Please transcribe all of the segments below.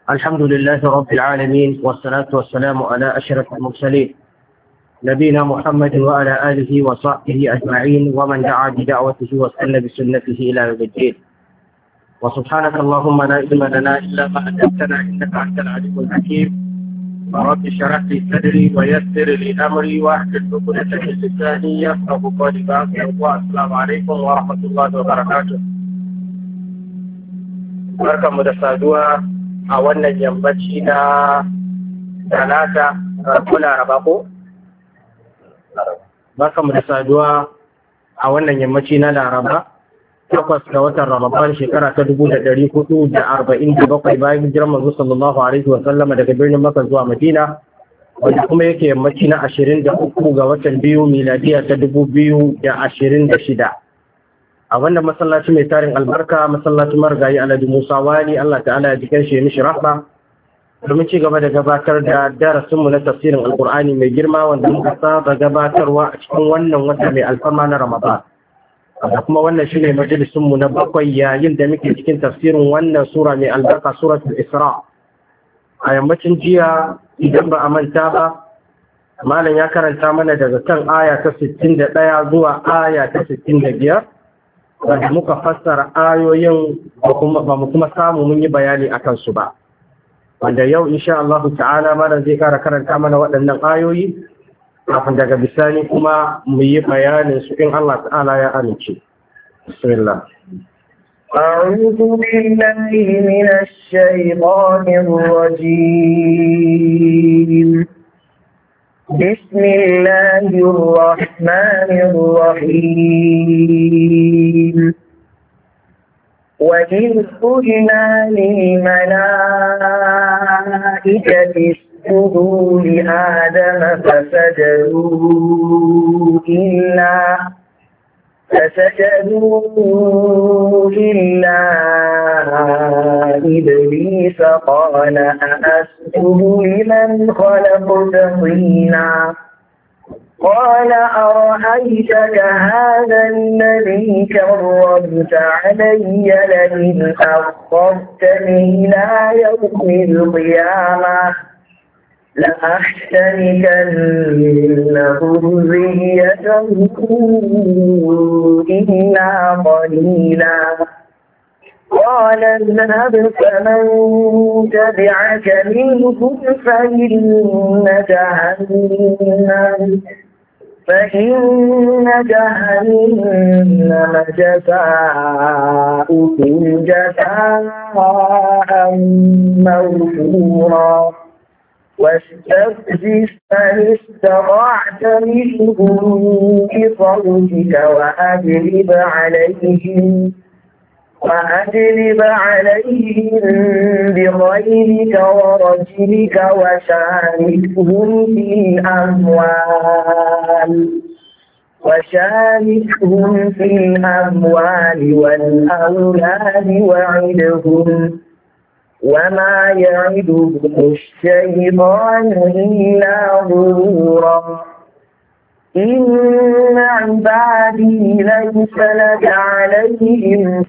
الحمد لله رب العالمين والصلاة والسلام على أشرف المرسلين نبينا محمد وعلى آله وصحبه أجمعين ومن دعا بدعوته واستنى بسنته إلى يوم الدين. وسبحانك اللهم لا علم لنا إلا ما علمتنا إنك أنت العليم الحكيم. رب اشرح لي صدري ويسر لي أمري واحلل عقدة من لساني يفقهوا قولي. السلام عليكم ورحمة الله وبركاته. barkanmu da saduwa a wannan yammaci na talata ko laraba ko? barkanmu da saduwa a wannan yammaci na laraba 8 ga watan Ramadan shekara ta 1447 bayan hijirar manzo sallallahu alaihi wa sallama daga birnin Makka zuwa Madina, wanda kuma yake yammaci na 23 ga watan biyu miladiya ta 2026 a wannan masallaci mai tarin albarka, masallacin margayi Alhaji Musa Wali, Allah ta'ala ya jikan shi mishi rahma, domin ci gaba da gabatar da darasinmu na tafsirin alkur'ani mai girma wanda muka saba gabatarwa a cikin wannan wata mai alfarma na Ramadan. Da kuma wannan shine majalisunmu na 7 yayin da muke cikin tafsirin wannan sura mai albarka, suratul Isra. A yammacin jiya idan ba a manta ba, malam ya karanta mana daga kan aya ta 61 zuwa aya ta 65. wanda muka fassara ayoyin ba mu kuma samu mun yi bayani a kansu ba, wanda yau insha Allah ta'ala malam zai kara karanta mana waɗannan ayoyi kafin daga bisani kuma mu yi bayanin su in Allah ta'ala ya amince. Bismillah. أعوذ بالله من الشيطان الرجيم. بسم الله الرحمن الرحيم. وإذ قلنا للملائكة اسجدوا لآدم فسجدوا إلا إبليس قال أأسجد لمن خلقت طينا قال أرأيتك هذا الذي كرمت علي لئن أخرتني إلى يوم القيامة لأحتركن ذريته إلا قليلا قال اذهب فمن تبعك منهم فإن جهنم جزاؤكم جزاء موفورا واستفزز من استطعت منهم بصوتك وأجلب عليهم بخيلك ورجلك وشاركهم في الأموال والأولاد وعدهم وما يعدهم الشيطان إلا غرورا إن عبادي ليس لك عليهم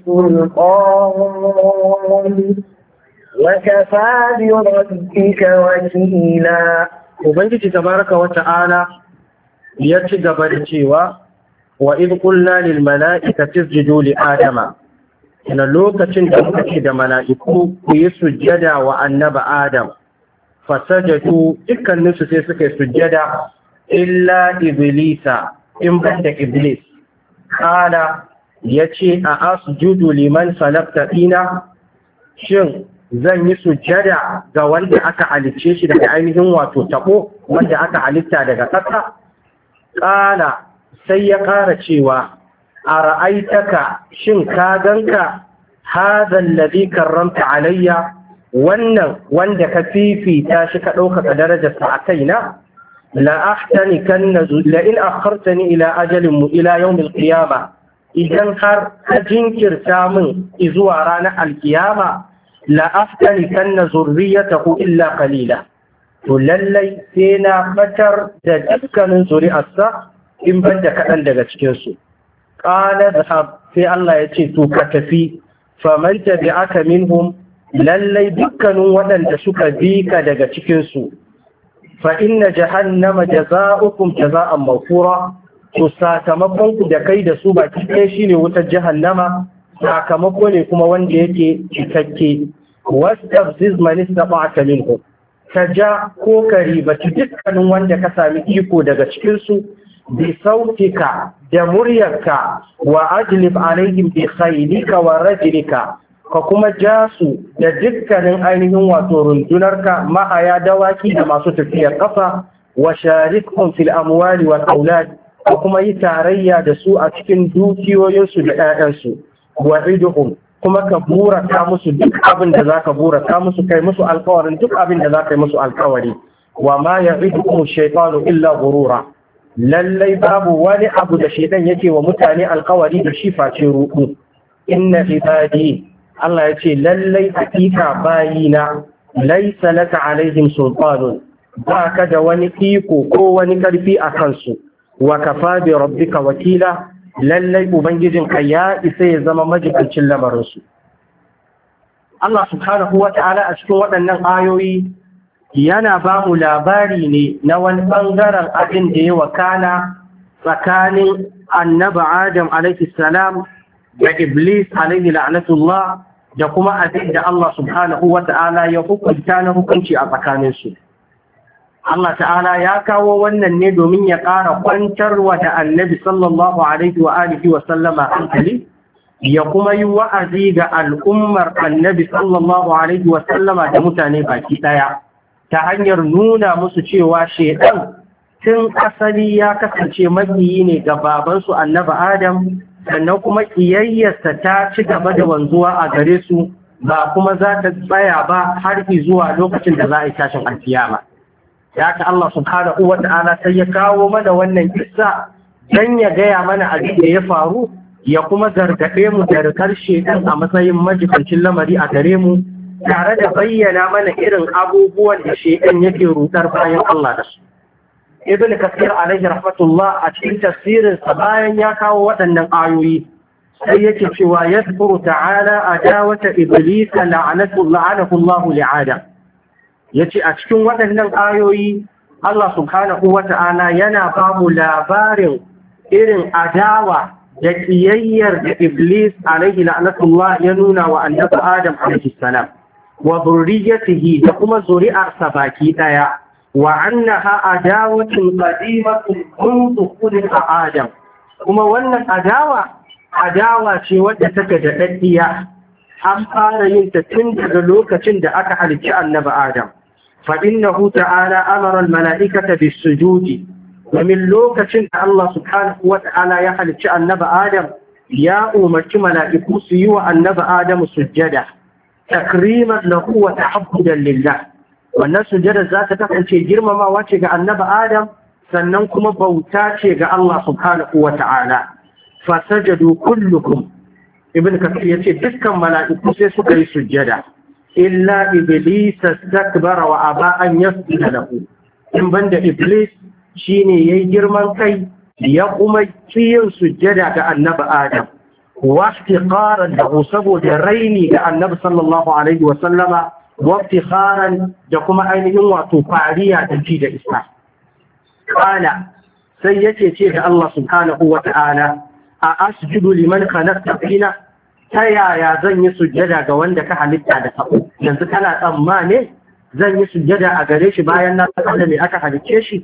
سلطان وكفى بربك وكيلا. Ubangiji tabaraka wa ta'ala ya ci gaba da cewa wa idh qulna lil mala'ikati isjudu li adama, ina lokacin da muka ce da mala'iku ku yi sujjada wa annaba Adam, fasajadu dukkaninsu sai suka yi sujjada illa iblisa, in banda iblis. Kala ya ce a asjudu liman salafta ina, shin zan yi sujjada ga wanda aka halicce shi daga ainihin wato tabo, wanda aka halitta daga ƙasa? Kala sai ya ƙara cewa a ra'aitaka, shin ka ganka hadhan ladhi karramta alayya, wannan wanda ka fifita shi ka ɗaukaka darajarsa a kaina? la'in akhartani ila ajalin ila yawmil qiyama, idan har ka jinkirta min zuwa ranar alkiyama, la'aftanikanna zurriyatahu illa qalila, to lallai sai na batar da dukkanin zuri'arsa in banda kaɗan daga cikinsu. Ƙala zahab, sai Allah ya ce to ka tafi, faman tabi'aka minhum, lallai dukkanin waɗanda suka bi ka daga cikinsu fa inna jahannama jaza'ukum jaza'an mawfura to sakamakon ku da kai da su baki ɗaya shine wutar jahannama sakamako ne kuma wanda yake cikakke wastafziz man istata'ta minhum ka ja ko ka ribaci dukkanin wanda ka sami iko daga cikinsu bi sautika da muryarka wa ajlib alaihim bi khaylika wa rajlika ka kuma ja su da dukkanin ainihin wato rundunarka mahaya dawaki da masu tafiyar kafa wa sharikhum fil amwali wal aulad ka kuma yi tarayya da su a cikin dukiyoyinsu da 'ya'yansu wa iduhum kuma ka burata musu duk abin da za ka burata musu kai musu alkawarin duk abin da za ka yi musu alkawari wa ma ya idukum shaitanu illa gurura lallai babu wani abu da shaitan yake wa mutane alkawari da shi face ruɗu inna ibadi Allah ya ce lallai hakika bayina laisa laka alaihim sultanun ba ka da wani iko ko wani karfi a kansu wa kafa bi rabbika wakila lallai ubangijinka ya isa ya zama majikancin lamarinsu. Allah subhanahu wa ta'ala a cikin waɗannan ayoyi yana ba mu labari ne na wani ɓangaren abin da ya wakana tsakanin annaba Adam alaihi salam da Iblis alaihi la'anatullah da kuma abin da Allah subhanahu wa ta'ala ya hukunta na hukunci a tsakaninsu. Allah ta'ala ya kawo wannan ne domin ya ƙara kwantarwa da annabi sallallahu alaihi wa alihi wa sallama hankali ya kuma yi wa'azi ga al'ummar annabi sallallahu alaihi wa sallama da mutane baki ɗaya ta hanyar nuna musu cewa shaidan tun asali ya kasance makiyi ne ga babansu annabi Adam sannan kuma ƙiyayyarsa ta ci gaba da wanzuwa a gare su ba kuma za ta tsaya ba har zuwa lokacin da za a yi tashin alkiyama. Ya ka Allah subhanahu wa ta'ala sai ya kawo mana wannan kissa dan ya gaya mana abin da ya faru ya kuma gargaɗe mu da rikar shedan a matsayin majikancin lamari a gare mu tare da bayyana mana irin abubuwan da shedan yake rudar bayan Allah da su. Ibn Kathir alaihi rahmatullah a cikin tafsirin sa bayan ya kawo waɗannan ayoyi sai yake cewa yadhkuru ta'ala adawata iblis la'anahu Allah li'adam. Ya ce a cikin waɗannan ayoyi Allah subhanahu wa ta'ala yana ba mu labarin irin adawa da ƙiyayyar da Iblis alaihi la'natullah ya nuna wa annabi Adam alaihi salam wa zurriyatihi da kuma zuri'arsa baki ɗaya wa annaha adawatun qadimatun kuntu khuliqa Adam kuma wannan adawa ce wadda take da daddiya an fara yin ta tun daga lokacin da aka halicci annabi Adam فإنه تعالى أمر الملائكة بالسجود ومن لوكة الله سبحانه وتعالى يخلق النبي آدم يا أمك ملائكة سيوى النبي آدم سجدة تكريما له وتحبدا لله والناس سجدة ذات تفعل شيء جرم ما واتشق النبي آدم سننكم بوتاتشق الله سبحانه وتعالى فسجدوا كلكم ابن كثير يقول دكا ملائكة سيسكري سجدة illa iblis istakbara wa aba an yasjuda lahu in banda iblis shine yayi girman kai ya kuma yin sujjada ga annabi adam wa iftiqaran lahu saboda raini ga annabi sallallahu alaihi wa sallama wa iftikharan da kuma ainihin wato fariya da ji da isa kana sai yace ce ga Allah subhanahu wa ta'ala a asjudu liman khalaqta fina ta yaya zan yi sujjada ga wanda ka halitta da sabo yanzu kana tsammane zan yi sujjada a gare shi bayan na san da me aka halicce shi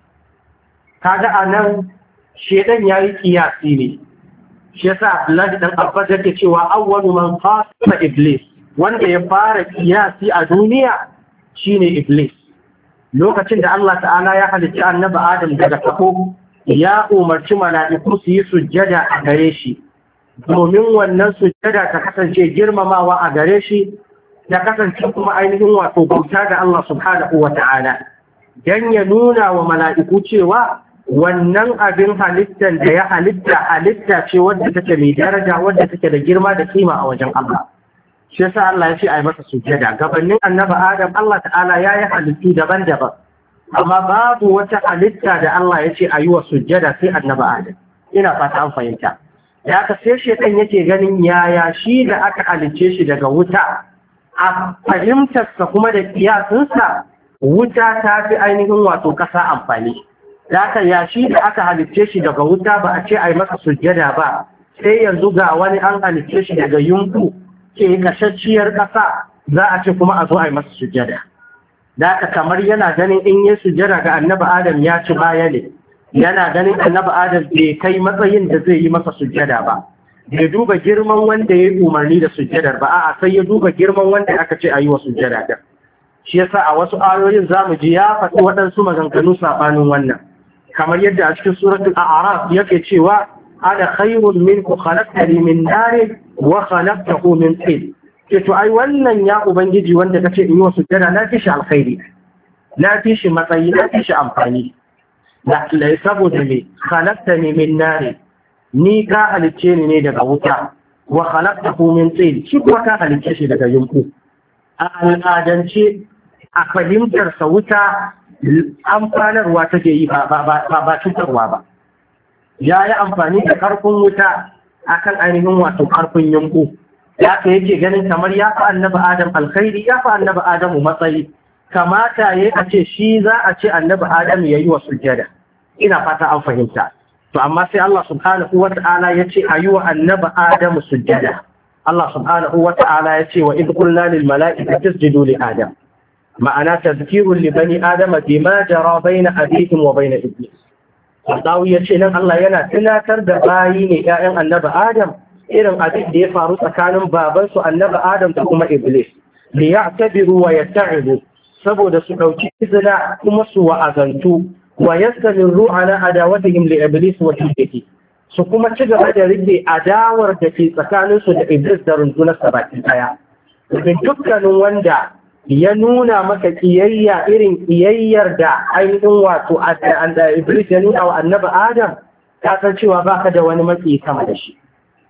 kaga anan shedan yayi kiyasi ne shi yasa Abdullahi dan Abbas yake cewa awwalu man qasa iblis wanda ya fara kiyasi a duniya shine iblis lokacin da Allah ta'ala ya halicci annabi Adam daga sabo ya umarci mala'iku su yi sujjada a gare shi domin wannan sujjada ta kasance girmamawa a gare shi ta kasance kuma ainihin wato bauta ga Allah subhanahu wa ta'ala dan ya nuna wa mala'iku cewa wannan abin halittar da ya halitta ce wadda take mai daraja wadda take da girma da kima a wajen Allah shi yasa Allah ya ce a yi masa sujjada gabanin annabi Adam Allah ta'ala ya yi halittu daban-daban amma babu wata halitta da Allah ya ce a yi wa sujjada sai annabi Adam ina fata an fahimta da aka sai shekan yake ganin yaya shi da aka halicce shi daga wuta a fahimtarsa kuma da kiyasinsa wuta ta fi ainihin wato ƙasa amfani. Da aka yashi da aka halicce shi daga wuta ba a ce a yi masa sujjada ba, sai yanzu ga wani an halicce shi daga yunku ke kashacciyar ƙasa za a ce kuma a zo a yi masa sujjada. Da aka kamar yana ganin in yi sujjada ga annabi Adam ya ci baya ne, yana ganin annabi Adam bai kai matsayin da zai yi masa sujjada ba. Bai duba girman wanda ya yi umarni da sujjadar ba, a'a sai ya duba girman wanda aka ce a yi wa sujjada din. Shi yasa a wasu ayoyin zamu ji ya faɗi waɗansu maganganu saɓanin wannan. Kamar yadda a cikin suratul A'raf yake cewa ana khayrun minhu khalaqtani min nar wa khalaqtahu min tin. Ke to ai wannan ya ubangiji wanda kace in yi wa sujjada na fi shi alkhairi. Na fi shi matsayi, na fi shi amfani. Da saboda me khalaqtani min nar. Ni ka halicce ni ne daga wuta wa khalaqtahu min tin, shi kuma ka halicce shi daga yunku. A al'adance a fahimtar sa wuta amfanarwa take yi ba cutarwa ba. Ya yi amfani da karfin wuta akan ainihin wato karfin yunku. Ya ka yake ganin kamar ya fi annabi Adam alkhairi, ya fi annabi Adamu matsayi. Kamata ya a ce shi za a ce annabi Adam ya yi wa sujjada. Ina fata an fahimta. To amma sai Allah subhanahu wa ta'ala ya ce a yi wa annabi Adamu sujjada. Allah subhanahu wa ta'ala ya ce wa idh qulna lil mala'ikati isjudu li Adam. Ma'ana tazkirun li bani Adam bima jara baina abihim wa baina iblis. Allahu ya ce nan Allah yana tunatar da bayi ne ƴaƴan annabi Adam irin abin da ya faru tsakanin babansu annabi Adam da kuma iblis. Li ya'tabiru wa yatta'ibu saboda su dauki izina kuma su wa'azantu wa yastamirru ala adawatihim li iblis wa tilkati su kuma ci gaba da rike adawar da ke tsakanin su da iblis da rundunar sa baki daya. Domin dukkanin wanda ya nuna maka kiyayya irin kiyayyar da ainihin wato iblis ya nuna wa annabi Adam, ka san cewa baka da wani matsi sama da shi.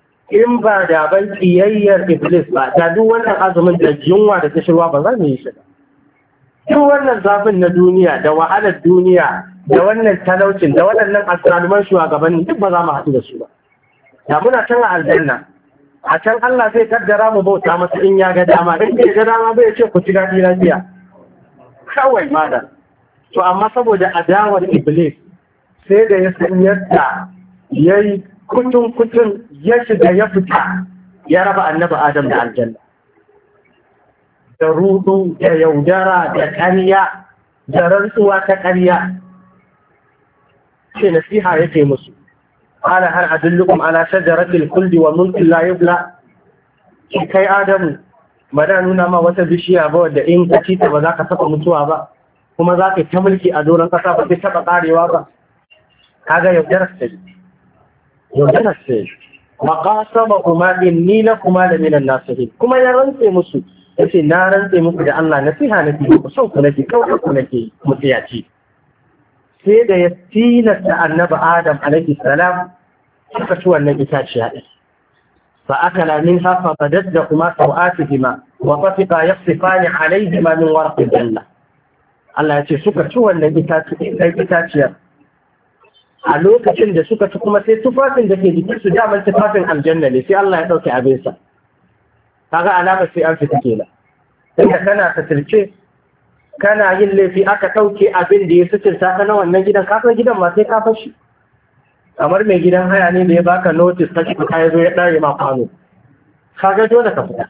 In ba da ban kiyayyar iblis ba, da duk wannan azumin da yunwa da kishirwa ba za mu yi shi ba. Duk wannan zafin na duniya da wahalar duniya da wannan talaucin da waɗannan asaluman shugabanni duk ba za mu haɗu da su ba. Da muna can a aljanna, a can Allah zai kaddara mu bauta masa in ya ga dama, in bai ga dama bai ce ku ci daɗi lafiya. Kawai madan. To amma saboda adawar Iblis sai da ya san yadda ya yi kutun ya shiga ya fita ya raba annabi Adam da aljanna. Da rudu da yaudara da ƙarya da rantsuwa ta ƙarya. Ce nasiha yake musu. Ala har adullukum ala shajaratil kulli wa mulkin la yubla. Kai Adamu bada nuna ma wata bishiya ba wadda in ka ci ta ba za ka taɓa mutuwa ba, kuma za ka ta mulki a doron ƙasa ba zai taɓa ƙarewa ba. Kaga yaudarar sai. Yaudarar sai. Wa qasama kuma inni lakuma la minan nasihin. Kuma ya rantse musu. Yace na rantse muku da Allah nasiha nake ku son ku nake kawai ku nake mutiyaci. Sai da ya tilasta annabi Adam alaihi salam suka ci wannan itaciya ɗin. Fa akala minha fa badadda kuma sawatihima wa tafiqa yasifani alaihima min warqil janna. Allah ya ce suka ci wannan itaciyar. A lokacin da suka ci kuma sai tufafin da ke jikin su daman tufafin aljanna ne sai Allah ya ɗauke abinsa. Kaga alamar sai an fita kenan. Inda kana tatilce kana yin laifi aka ɗauke abin da ya suturta ka na wannan gidan, kasar gidan ma sai ka fashi. Kamar mai gidan haya ne da ya baka notice ka shi ka zo ya ɗare ma kwano. Kaga dole ka fita.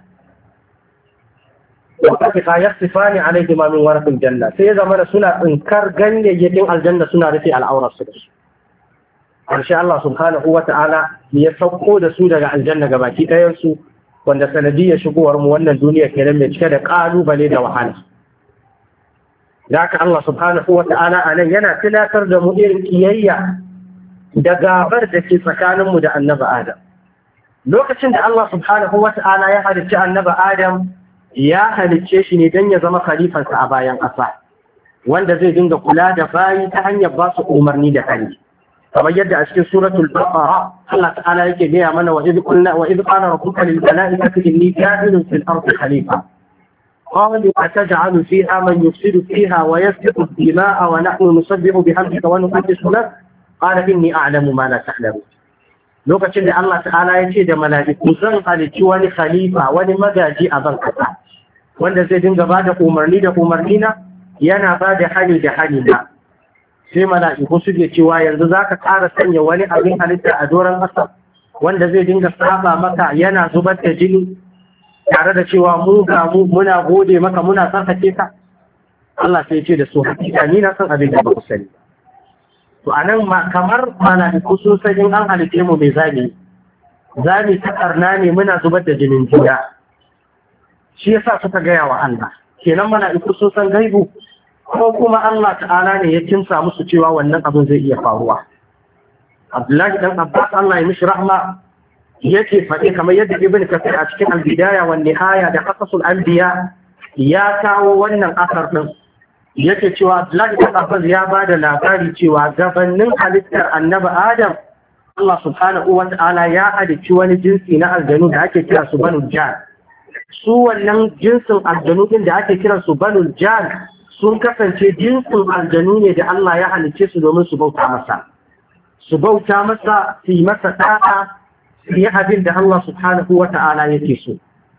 Wata ka yasifani alaihi ma min warqil janna, sai ya zama da suna tsinkar ganyayyakin aljanna suna rufe al'aurarsu da su. Ƙarshe Allah subhanahu wa ta'ala ya sauko da su daga aljanna ga baki ɗayansu, wanda sanadiyar shigowar mu wannan duniya kenan mai cike da ƙalubale da wahala. Da haka Allah subhanahu wa ta'ala a nan yana tunatar da mu irin kiyayya da gabar da ke tsakaninmu da annaba Adam. Lokacin da Allah subhanahu wa ta'ala ya halicci annaba Adam, ya halicce shi ne don ya zama khalifansa a bayan ƙasa, wanda zai dinga kula da bayi ta hanyar ba su umarni da hali. Kamar yadda a cikin suratul Baqara Allah ta'ala yake gaya mana wa idh qala rabbuka lil mala'ikati inni ja'ilun fil ardi khalifa. قالوا أتجعل فيها من يفسد فيها ويسفك الدماء ونحن نسبح بحمدك ونقدس لك قال إني أعلم ما لا تعلمون. lokacin da Allah ta'ala ya ce da mala'iku zan halicci wani khalifa wani magaji a ban kasa wanda zai dinga ba da umarni da umarnina yana ba da hani da hanina. Sai mala'iku suke cewa yanzu za ka ƙara sanya wani abin halitta a doron ƙasa wanda zai dinga saba maka yana zubar da jini tare da cewa mu ga mu muna gode maka muna tsarkake ka. Allah sai ce da su hakika ni na san abin da ba ku sani. To anan ma kamar mala'iku sun san in an halitte mu mai zami ta karna ne muna zubar da jinin juna. Shi yasa suka gaya wa Allah kenan mala'iku sun san gaibu ko kuma Allah ta'ala ne ya kimsa musu cewa wannan abin zai iya faruwa. Abdullahi dan Abbas Allah ya mishi rahma yake faɗi kamar yadda Ibn Kathir a cikin Al-Bidaya wa Nihaya da Qasasul Anbiya ya kawo wannan asar din. Yake cewa Abdullahi dan Abbas ya ba da labari cewa gabanin halittar Annabi Adam Allah subhanahu wa ta'ala ya halicci wani jinsi na aljanu da ake kira su Banul Jan. Su wannan jinsin aljanu din da ake kira su Banul Jan sun kasance jinsin aljanu ne da Allah ya halicce su domin su bauta masa. Su bauta masa, su yi masa ɗa'a, su yi abin da Allah subhanahu wa ta'ala yake so.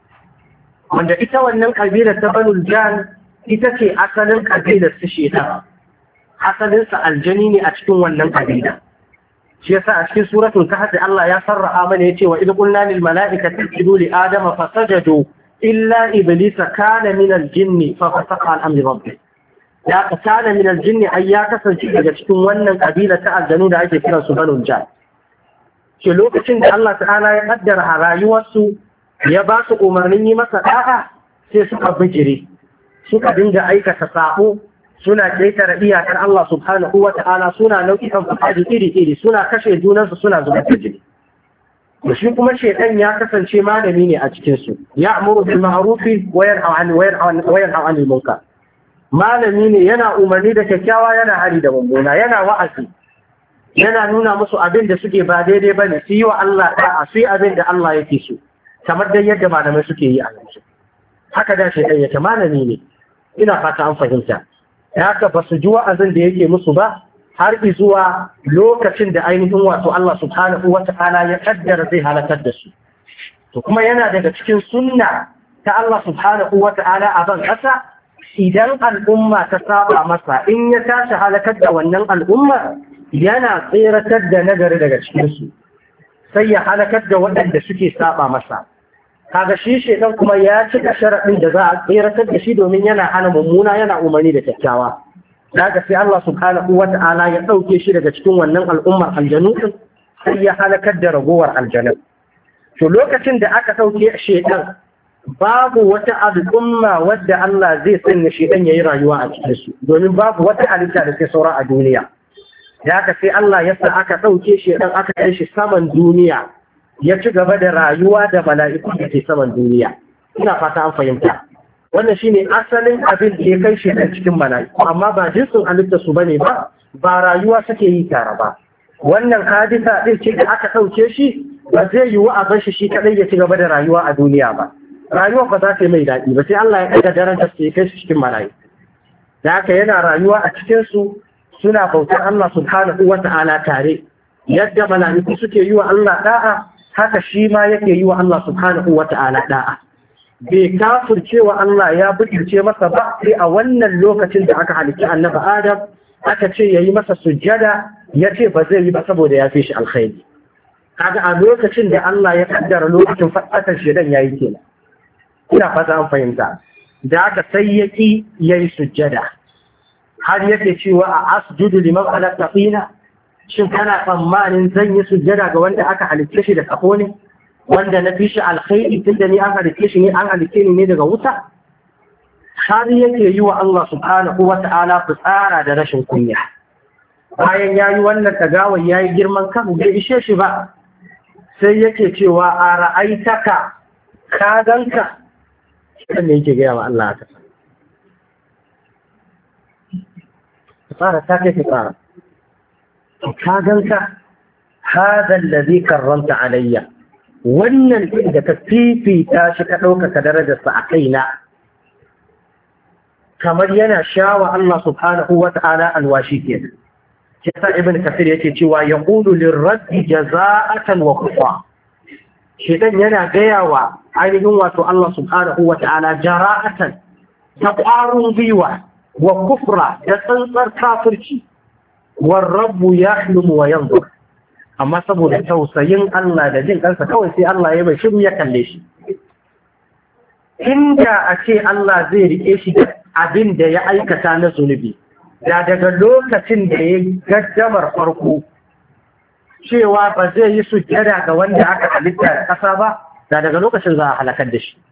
Wanda ita wannan ƙabilar ta Banul Jan ita ce asalin ƙabilar su Shaitan. Asalinsa aljani ne a cikin wannan ƙabila. Shi yasa a cikin suratul Kahf Allah ya sarraha mana yace wa idh qulna lil mala'ikati isjudu li adama fasajadu illa iblisa kana min al-jinni fa fasaqa an amri rabbih. Ya kana min al-jinni ay ya kasance daga cikin wannan kabila ta aljanu da ake kiransu Banul Jan. Ke lokacin da Allah ta'ala ya kaddara a rayuwarsu ya ba su umarnin yi masa da'a sai suka bijire suka dinga aikata sabo suna ƙetare iyakar Allah subhanahu wa ta'ala suna nau'ikan fasadi iri-iri suna kashe junansu suna zubar da jini. Da shi kuma shaitan ya kasance malami ne a cikinsu, ya amuru bil ma'rufi wa yanha 'anil munkar. Malami ne yana umarni da kyakkyawa yana hari da mummuna, yana wa'azi, yana nuna musu abin da suke ba daidai bane, su yi wa Allah da'a, su yi abin da Allah yake so, kamar dai yadda malamai suke yi a yanzu. Haka da shaitan yake malami ne, ina fata an fahimta. Haka ba su ji wa'azin da yake musu ba har zuwa lokacin da ainihin wato Allah subhanahu wa ta'ala ya kaddara zai halakar da su. To kuma yana daga cikin sunna ta Allah subhanahu wa ta'ala a ban ƙasa idan al'umma ta saba masa in ya tashi halakar da wannan al'ummar yana tseratar da nagari daga cikinsu sai ya halakar da waɗanda suke saba masa. Kaga shi shedan kuma ya cika sharaɗin da za a tseratar da shi domin yana hana mummuna yana umarni da kyakkyawa. Daga sai Allah subhanahu wa ta'ala ya ɗauke shi daga cikin wannan al'ummar aljanu din sai ya halakar da ragowar aljanu. To lokacin da aka ɗauke shedan babu wata al'umma wadda Allah zai sanya shedan yayi rayuwa a cikin su domin babu wata halitta da ke saura a duniya. Daga sai Allah ya sa aka ɗauke shedan aka kai shi saman duniya. Ya ci gaba da rayuwa da mala'iku da ke saman duniya. Ina fata an fahimta. Wannan shine asalin abin da ya kai shi a cikin mala'iku, amma ba jinsin halitta su bane ba, ba rayuwa suke yi tare ba. Wannan hadisa din ce da aka ɗauke shi ba zai yiwu a bar shi kaɗai ya ci gaba da rayuwa a duniya ba. Rayuwa ba za ta yi mai daɗi ba sai Allah ya ɗaga darajar su ya kai shi cikin mala'iku. Da haka yana rayuwa a cikin su suna bautar Allah subhanahu wa ta'ala tare. Yadda mala'iku suke yi wa Allah da'a haka shi ma yake yi wa Allah subhanahu wa ta'ala da'a. Bai kafirce wa Allah ya butulce masa ba sai a wannan lokacin da aka halicci annabi Adam aka ce yayi masa sujjada ya ce ba zai yi ba saboda ya fi shi alkhairi. Kaga a lokacin da Allah ya kaddara lokacin fatakar shedan yayi kenan. Ina fata an fahimta. Da aka sai ya ki yayi sujjada. Har yake cewa a asjudu liman khalaqta tina. Shin kana tsammanin zan yi sujjada ga wanda aka halicce shi da kafo ne? Wanda na fi shi alkhairi tun da ni an halicce shi ne an halicce ni ne daga wuta? Har yake yi wa Allah subhanahu wa ta'ala fitsara da rashin kunya. Bayan ya yi wannan tagawar ya yi girman kan bai ishe shi ba, sai yake cewa a ra'aitaka ka ganka. Shi ne yake gaya wa Allah ta. Fitsara ta kai fitsara. Ka ganka hada allazi karramta alayya wannan din da ka fifita shi ka ɗaukaka darajarsa a kaina kamar yana shawa Allah subhanahu wa ta'ala alwashi kenan. Kisa Ibn Kathir yake cewa yaqulu lirraddi jaza'atan wa kufa shedan yana gaya wa ainihin wato Allah subhanahu wa ta'ala jara'atan da ƙwarin gwiwa wa kufra da tsantsar kafirci war rabbu yahlumu wa yanzur, amma saboda tausayin Allah da jin kansa kawai sai Allah ya bai shiru ya kalle shi. Inda a ce Allah zai rike shi da abin da ya aikata na zunubi, da daga lokacin da ya gaddamar farko cewa ba zai yi sujjada ga wanda aka halitta da ƙasa ba, da daga lokacin za a halakar da shi.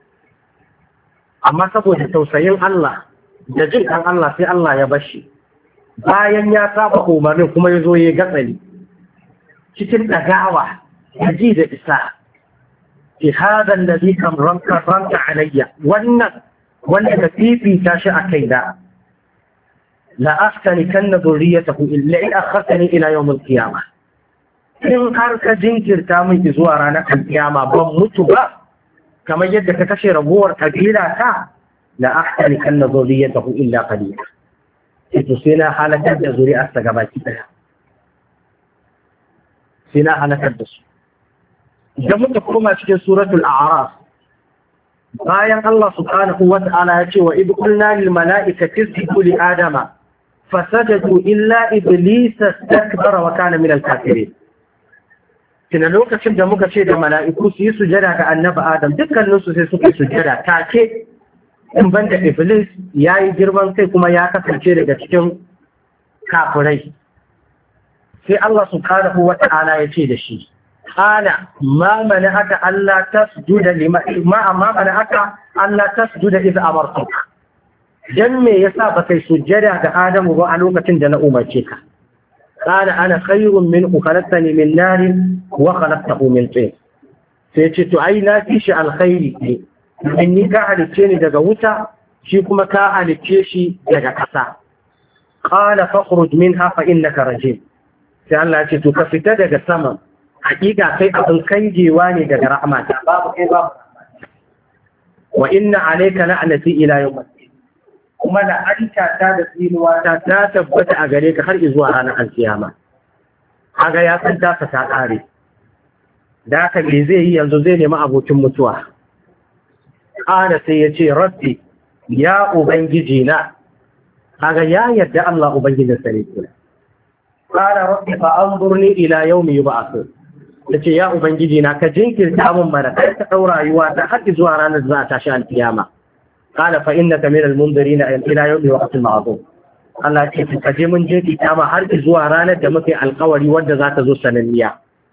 Amma saboda tausayin Allah da jin kan Allah sai Allah ya bashi, bayan ya saba umarnin kuma ya zo ya gatsali cikin ɗagawa ya ji da isa. Fi hadan da zai kan ranka alayya, wannan wanda ka fifita shi a kai da la'aftani kan na zurriyatahu illa in akhartani ila yawmil qiyamah. In har ka jinkirta min zuwa ranar alkiyama ban mutu ba kamar yadda ka kashe raguwar kabila ta, la'aftani kan na zurriyatahu illa qalila. Ito sai na halakar da zuri'arsa gabaki daya, sai na halakar da su. Idan muka koma cikin suratul a'raf, bayan Allah subhanahu wa ta'ala ya ce wa idh qulna lil mala'ikati isjudu li adama fasajadu illa iblisa istakbara wa kana min al kafirin. Kina lokacin da muka ce da mala'iku su yi sujada ga annabi Adam, dukkanin su sai suka yi sujada take, in banda iblis yayi girman kai kuma ya kasance daga cikin kafirai. Sai Allah subhanahu wa ta'ala ya ce da shi, قال ما منعك ألا تسجد ألا تسجد إذا أمرتك. جمع يسابك سجدة آدم وألوكة دنا أمرتك. قال أنا خير منه خلقتني من نار وخلقته من طين. سيجت عينا تيش الخير إني كأهلتيني دقوتا شيكما كأهلتيشي دقا. قال فاخرج منها فإنك رجيم. سألنا تكفت دقا السماء. Hakika kai abin kangewa ne daga rahmata, babu kai babu. Wa inna alayka la'nati ila yawm al-qiyamah. Kuma la'anta ta da tsinuwa ta tabbata a gare ka har zuwa ranar alkiyama. Kaga ya san ta kare. Da haka me zai yi yanzu, zai nemi abokin mutuwa. Kana sai ya ce rabbi ya ubangiji na. Kaga ya yarda Allah ubangijin sa ne kula. Kana rabbi fa anzurni ila yawmi yub'athun. Ta ce ya ubangiji na ka jinkirta mun mana kai ka ɗau rayuwa ta har zuwa ranar da za a tashi alkiyama. Qala fa innaka minal munzirin ila yawmi waqtil ma'lum. Allah ce ka je mun je kiyama har zuwa ranar da muke alƙawari wanda za ta zo sananniya.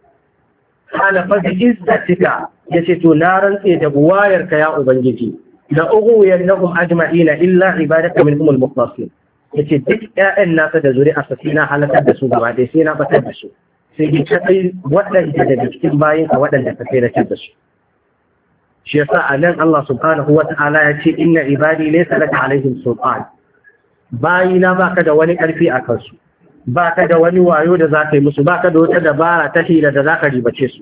Qala fa bi izzatika, yace to na rantse da buwayar ka ya ubangiji, la ughwiyannahum ajma'ina illa ibadaka minhum al-mukhlasin. Yace duk ƴaƴan nasa da zuri'a na halakar da su gaba dai sai na batar da su. Sai ki kai waɗanda daga cikin bayinka waɗanda ka tseratar da su. Shi yasa a nan Allah subhanahu wa ta'ala ya ce inna ibadi laysa laka alaihim sultan. Bayina baka da wani ƙarfi a kansu, baka da wani wayo da za ka yi musu, baka da wata dabara ta hila da za ka ribace su.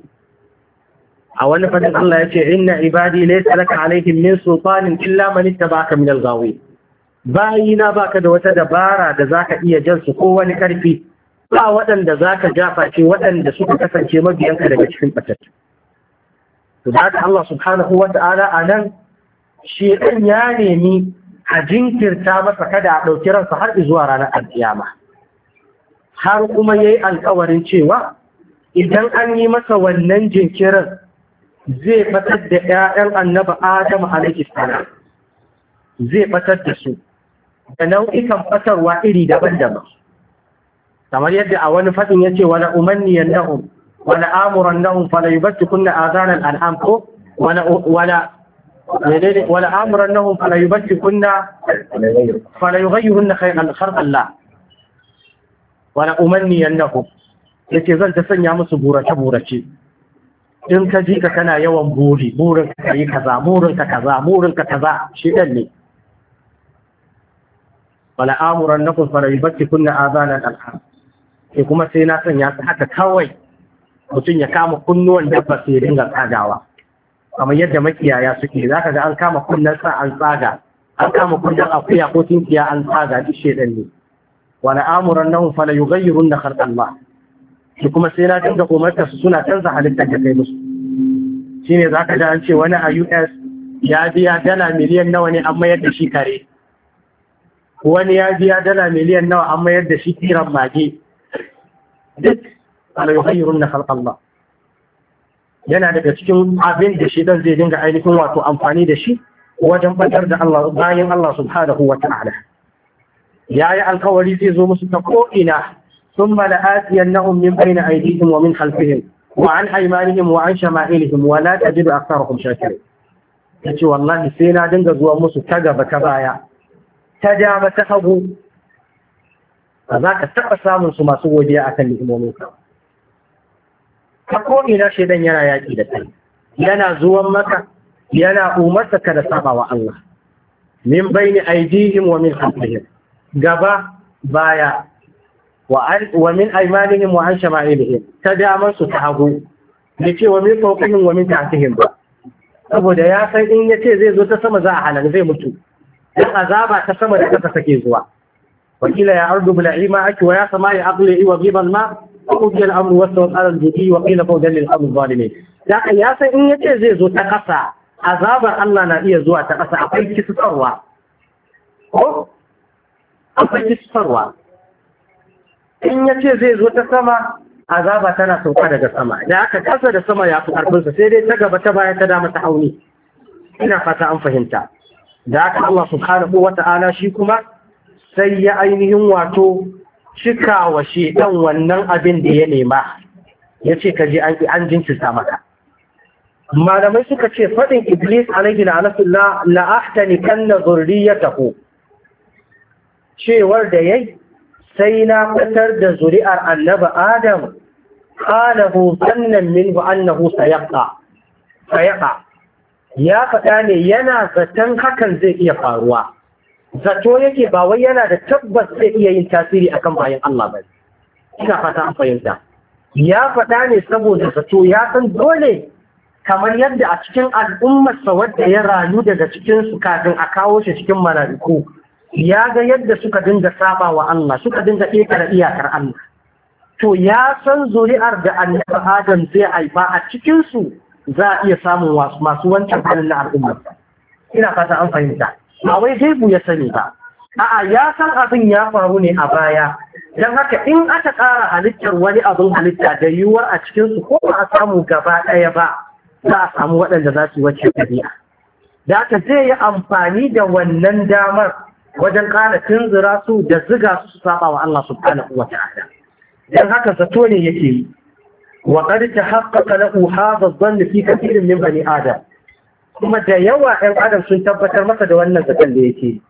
A wani fadin Allah ya ce inna ibadi laysa laka alaihim min sultanin illa man ittaba'aka min al-ghawin. Bayina baka da wata dabara da za ka iya jan su ko wani ƙarfi, ba waɗanda za ka jafa ce waɗanda suka kasance mabiyanka daga cikin ɓatattu. To da Allah subhanahu wa ta'ala a nan shi ɗan ya nemi a jinkirta masa kada a ɗauki ransa har zuwa ranar alƙiyama. Har kuma ya yi alƙawarin cewa idan an yi masa wannan jinkirin zai ɓatar da ‘ya'yan annaba Adamu alaihi salam, zai ɓatar da su da nau'ikan ɓatarwa iri daban-daban. Kamar yadda a wani faɗin ya ce wala umanniyan nahum wala amuran nahum fala yubtikunna azanan al'am ko wala amuran nahum fala yubtikunna fala yughayyirunna khayran khalqallah wala umanniyan nahum, yace zan ta sanya musu burace in ka ji ka kana yawan burin ka yi kaza, burin ka kaza shi dan ne. Wala amuran nahum fala yubtikunna azanan al'am, sai kuma sai na sanya su haka kawai mutum ya kama kunnuwan dabba sai dinga tsagawa kamar yadda makiyaya suke. Za ka ga an kama kunnen sa an tsaga, an kama kunnen akuya ko tinkiya an tsaga, duk shedan ne. Wala amuran nahum fala yughayyirunna khalqallah, sai kuma sai na dinga umarta su suna canza halittar da kai musu. shine zaka ji an ce wani a US ya biya dala miliyan nawa ne an mayar da shi kare, wani ya biya dala miliyan nawa an mayar da shi kiran mage. Duk alayyuhayyarun na halƙallah yana daga cikin abin da shi dan zai dinga ainihin wato amfani da shi wajen batar da Allah bayan Allah subhanahu wa ta'ala. Ya yi alkawari zai zo musu ta ko'ina sun mala'atiyar na'un min bayna aidihim wa min khalfihim wa an aimanihim wa an shama'ilihim wa la tajidu aktharahum shakirin. Yace wallahi sai na dinga zuwa musu ta gaba ta baya, ta dama ta hagu, ba za ka taɓa samun su masu godiya akan ni'imomin ka. Ta ko'ina shaidan yana yaƙi da kai, yana zuwan maka, yana umarta ka da saba wa Allah. Min bayni aidihim wa min khalfihim, gaba baya, wa min aimanihim wa an shama'ilihim, ta daman su ta hagu, da ce wa min fawqihim wa min tahtihim ba. Saboda ya san in yace zai zo ta sama za a halal zai mutu. Dan azaba ta sama da kasa take zuwa. Wakila ya ardu bil'i ma'aki wa ya sama'i aqli'i wa ghibal ma وقضي الأمر واستوت على الجدي وقيل فوجا للأمر الظالمين. لكن يا سي إن يتي زي زو تقصى عذاب الله نا iya zuwa ta ƙasa akwai kisarwa ko akwai kisarwa in yace zai zo ta sama azaba tana sauka daga sama da aka kasa da sama ya fi karfin sa sai dai ta gaba ta baya ta dama ta hauni. Ina fata an fahimta. Da aka Allah subhanahu wata'ala shi kuma sai ya ainihin wato cika wa shedan wannan abin da ya nema, ya ce ka je an jinkirta maka. Malamai suka ce faɗin Iblis alaihi la'anatullah la'ahtani kanna zurriyatahu, cewar da yayi sai na fitar da zuri'ar annabi Adam, qalahu sannan minhu annahu sayaqa ya faɗa ne yana zaton hakan zai iya faruwa. Zato yake ba wai yana da tabbas zai iya yin tasiri akan bayan Allah ba. Ina fata an fahimta. Ya faɗa ne saboda zato ya san dole kamar yadda a cikin al'ummarsa wadda ya rayu daga cikinsu kafin a kawo shi cikin mala'iku, ya ga yadda suka dinga saba wa Allah, suka dinga ƙetare iyakar Allah. To ya san zuri'ar da annabi Adam zai haifa a cikinsu za a iya samun masu wancan halin na al'ummarsa. Ina fata an fahimta. Ba wai gaibu ya sani ba, a'a ya san abin ya faru ne a baya, don haka in aka ƙara halittar wani abin halitta da yiwuwar a cikinsu ko ba a samu gaba ɗaya ba, za a samu waɗanda za su yi wacce ɗabi'a. Da haka zai yi amfani da wannan damar wajen ƙara tunzura su da ziga su saba wa Allah subhanahu wa ta'ala. Don haka zato ne yake yi. Wa qad tahaqqaqa lahu hadha adh-dhann fi kathirin min bani Adam. Kuma da yawa ‘yan adam sun tabbatar masa da wannan zaton da yake.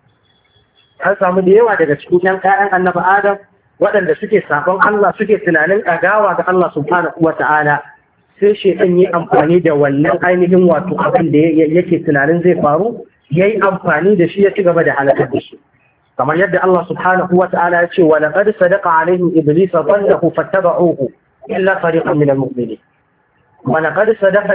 An samu da yawa daga cikin ‘yan ‘ya'yan annabi Adam waɗanda suke sabon Allah suke tunanin ɗagawa ga Allah subhanahu wa ta'ala, sai shaitan yi amfani da wannan ainihin wato abin da yake tunanin zai faru, ya yi amfani da shi ya ci gaba da halakar da shi. Kamar yadda Allah subhanahu wa ta'ala ya ce, wa laqad sadaqa alaihim iblis dhannahu fattaba'uhu illa fariqan min al-mu'minin. ولقد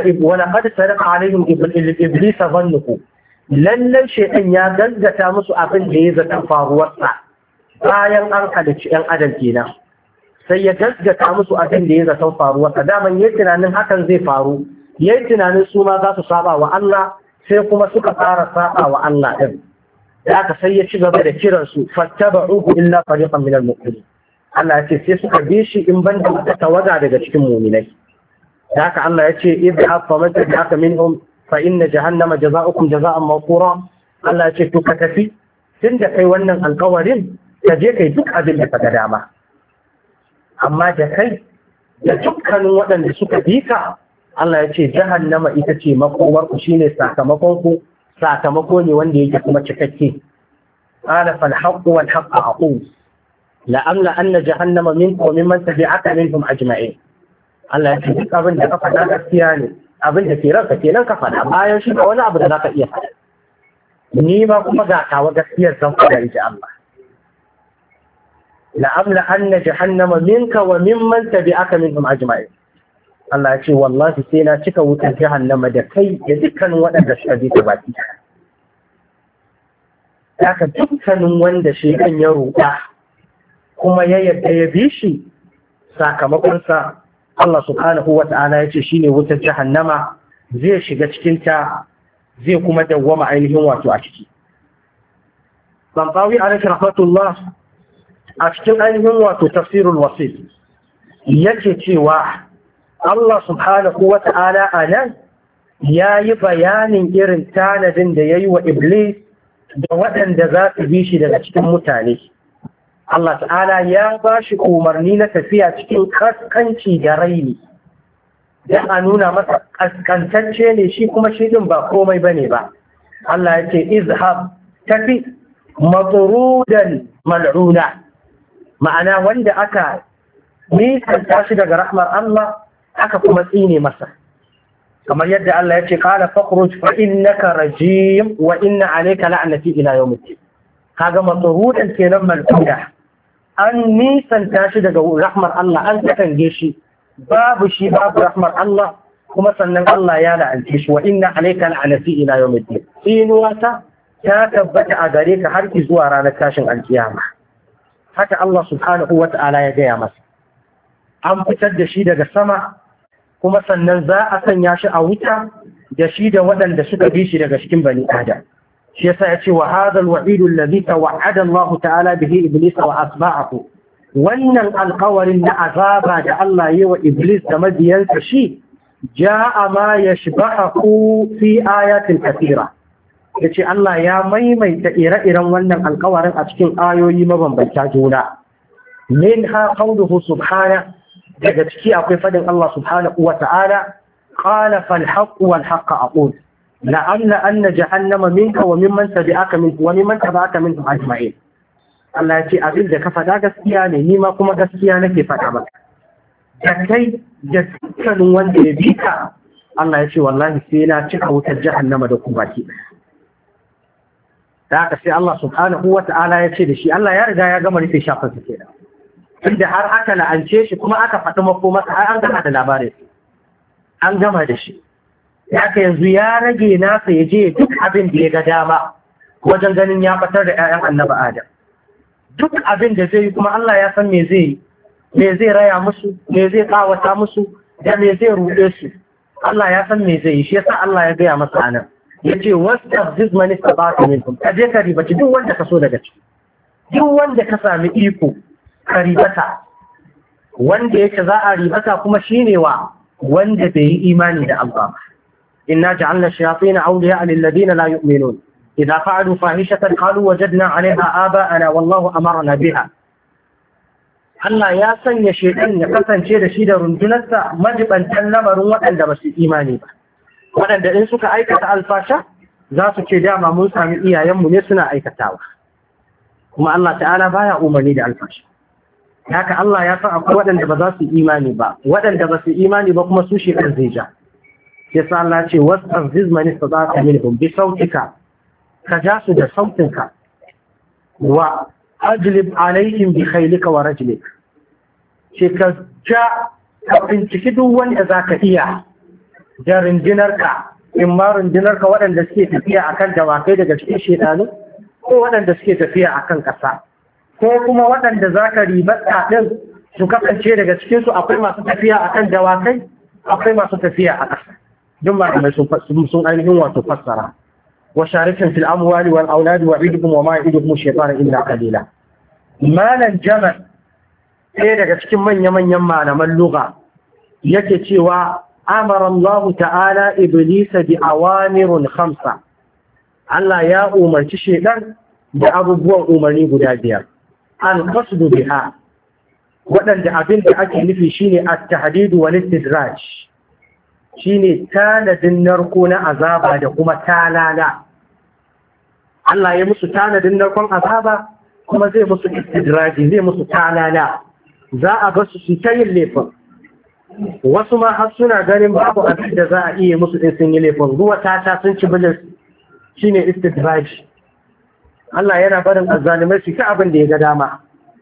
صدق عليهم إبليس ظنه lallai shaitan ya gaggata musu abin da ya zata faruwarsa bayan an halicci ‘yan adam kenan, sai ya gaggata musu abin da ya zata faruwarsa. Daman yi tunanin hakan zai faru, yi tunanin su ma za su saba wa Allah, sai kuma suka fara saba wa Allah ɗin. Da aka sai ya ci gaba da kiransu fattaba'uhu illa fariqan minal mu'minin. Allah ya ce sai suka bi shi in ban da wata tawaga daga cikin mu'minai. Da haka Allah ya ce idhab faman tabi'aka minhum fa inna jahannama jazaa'ukum jazaa'an mawqura. Allah ya ce to ka tafi tunda kai wannan alƙawarin ka je kai duk abin da ka ga dama, amma da kai da dukkanin waɗanda suka bi ka, Allah ya ce jahannama ita ce makomar ku, shine sakamakon ku, sakamako ne wanda yake kuma cikakke. Qala fal haqqu wal haqqu aqul la amla anna jahannama minkum wa mimman tabi'aka minhum ajma'in. Allah ya ce duk abin da ka faɗa gaskiya ne, abin da ke ranka kenan ka faɗa, bayan shi ba wani abu da za ka iya faɗa. Ni ma kuma ga tawa gaskiyar zan faɗa in ji Allah. La'amla anna jahannama minka wa mimman tabi'aka minhum ajma'in. Allah ya ce wallahi sai na cika wutar jahannama da kai da dukkanin waɗanda suka bi ta baki. Haka dukkanin wanda shekan ya roƙa kuma ya yarda ya bi shi, sakamakonsa Allah subhanahu wa ta'ala ya ce shi ne wutar jahannama, zai shiga cikinta zai kuma dawwama ainihin wato a ciki. Bantawi alaihi rahmatullah a cikin ainihin wato tafsirul wasil yake cewa Allah subhanahu wa ta'ala a nan ya yi bayanin irin tanadin da ya yi wa Iblis da waɗanda za su bi shi daga cikin mutane. Allah ta'ala ya ba shi umarni na tafiya cikin kaskanci da raini, don a nuna masa kaskantacce ne shi kuma shi ɗin ba komai ba ne ba. Allah ya ce, izhab tafi matsurudan mal'una, ma'ana wanda aka nisanta shi daga rahmar Allah aka kuma tsine masa. Kamar yadda Allah ya ce, qala fakhruj fa innaka rajim wa inna alayka la'nati ila yawmiddin. Kaga matsurudan kenan mal'una. An nisanta shi daga rahmar Allah, an katange shi, babu shi babu rahmar Allah, kuma sannan Allah ya la'ance shi wa inna alayka la'nati ila yawmiddin. Tsinuwata ta tabbata a gare ka har zuwa ranar tashin alkiyama. Haka Allah subhanahu wa ta'ala ya gaya masa. An fitar da shi daga sama, kuma sannan za a sanya shi a wuta da shi da waɗanda suka bi shi daga cikin bani Adam. Shi yasa ya ce wa hadal wa'idu allazi tawa'ada Allah ta'ala bihi iblis wa asba'ahu. Wannan alƙawarin na azaba da Allah yi wa iblis da mabiyansa shi ja'a ma yashba'ahu fi ayatin kathira. Yace Allah ya maimaita ire-iren wannan alƙawarin a cikin ayoyi mabambanta juna. Minha qawluhu subhanahu, daga ciki akwai fadin Allah subhanahu wa ta'ala, qala fal haqq wal haqq aqul la'amla anna jahannama minka wa mimman tabi'aka minhu wa mimman tabi'aka minhu ajma'in. Allah ya ce abin da ka faɗa gaskiya ne, ni ma kuma gaskiya nake faɗa maka. Da kai da dukkanin wanda ya bi ka, Allah ya ce wallahi sai na cika wutar jahannama da ku baki. Da haka sai Allah subhanahu wa ta'ala ya ce da shi, Allah ya riga ya gama rufe shafarsa kenan. Inda har aka la'ance shi kuma aka faɗi makomarsa, har an gama da labarin. An gama da shi. Haka yanzu ya rage nasa ya je duk abin da ya ga dama wajen ganin ya fatar da 'ya'yan annabi Adam. Duk abin da zai yi kuma Allah ya san me zai yi, me zai raya musu, me zai kawata musu, da me zai ruɗe su. Allah ya san me zai yi, shi yasa Allah ya gaya masa anan. Ya ce, wastafziz man istata'ta minkum, ka je ka ribaci duk wanda ka so daga ciki. Duk wanda ka sami iko ka ribata. Wanda yake za a ribata kuma shine wa wanda bai yi imani da Allah ba. إنا جعلنا الشياطين أولياء للذين لا يؤمنون إذا فعلوا فاحشة قالوا وجدنا عليها آباءنا والله أمرنا بها. Allah ya sanya shaitan ya kasance da shi da rundunarsa majibantan lamarin waɗanda ba su imani ba. Waɗanda in suka aikata alfasha za su ce dama mun sami iyayenmu ne suna aikatawa. Kuma Allah ta'ala baya umarni da alfasha. Haka Allah ya san akwai waɗanda ba za su imani ba, waɗanda ba su imani ba kuma su shaitan zai ja. Yasa Allah ce wastafziz man istata'ta minhum bi sautika, ka ja su da sautinka, wa ajlib alaihim bi khaylika wa rajlik, ce ka ja ka binciki duk wanda zaka iya da rundunarka, in ma rundunarka waɗanda suke tafiya akan dawakai daga cikin shedanu, ko waɗanda suke tafiya akan ƙasa, ko kuma waɗanda zaka ribata din su kasance daga cikin su akwai masu tafiya akan dawakai, akwai masu tafiya a ƙasa. Duk malamai sun ainihin wato fassara. Wa sharikin fil amwali wal auladi wa idukum wa ma idukum shaytan illa qalila. Malan Jamal sai daga cikin manya-manyan malaman lugha yake cewa amara Allah ta'ala iblis bi awamirun khamsa. Allah ya umarci shedan da abubuwan umarni guda biyar. Al-qasdu biha, waɗanda abin da ake nufi shine at-tahdid wal istidraj. Shine tanadin narko na azaba da kuma talala. Allah ya musu tanadin narkon azaba kuma zai musu istidraji, zai musu talala. Za a ga su ta yin laifin. Wasu ma har suna ganin babu abin da za a iya musu in sun yi laifin. Ruwa ta sun ci bilis, shine istidraji. Allah yana barin azzalimai su ta abin da ya ga dama.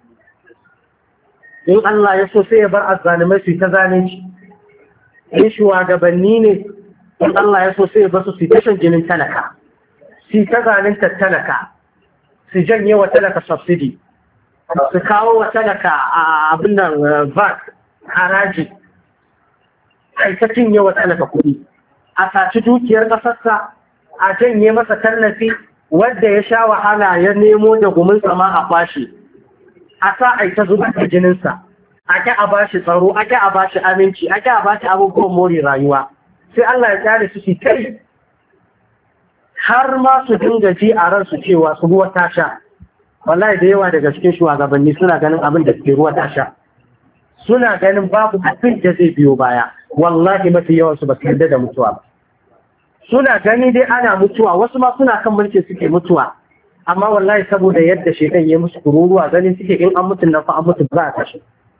In Allah ya so sai ya bar azzalimai su ta zalunci. In shugabanni ne, in Allah ya so sai ba su ta shan jinin talaka, su ta zalunta talaka, su janye wa talaka subsidy, su kawo wa talaka a abin nan VAT haraji, kai ta cinye wa talaka kuɗi. a saci dukiyar ƙasarsa, a janye masa tallafi wadda ya sha wahala ya nemo da guminsa ma a kwashe, a sa a ta zubar da jininsa, a ƙi a bashi tsaro, a ƙi a bashi aminci, a ƙi a bashi abubuwan more rayuwa, sai Allah ya tsare su kai har ma su dinga ji a ransu cewa su ruwa ta sha. Wallahi da yawa daga cikin shugabanni suna ganin abin da suke ruwa ta sha, suna ganin babu abin da zai biyo baya. Wallahi mafi yawansu ba su yarda da mutuwa ba, suna gani dai ana mutuwa, wasu ma suna kan mulki suke mutuwa, amma wallahi saboda yadda shekan ya musu kururuwa ganin suke in an mutu na fa an mutu za a tashi.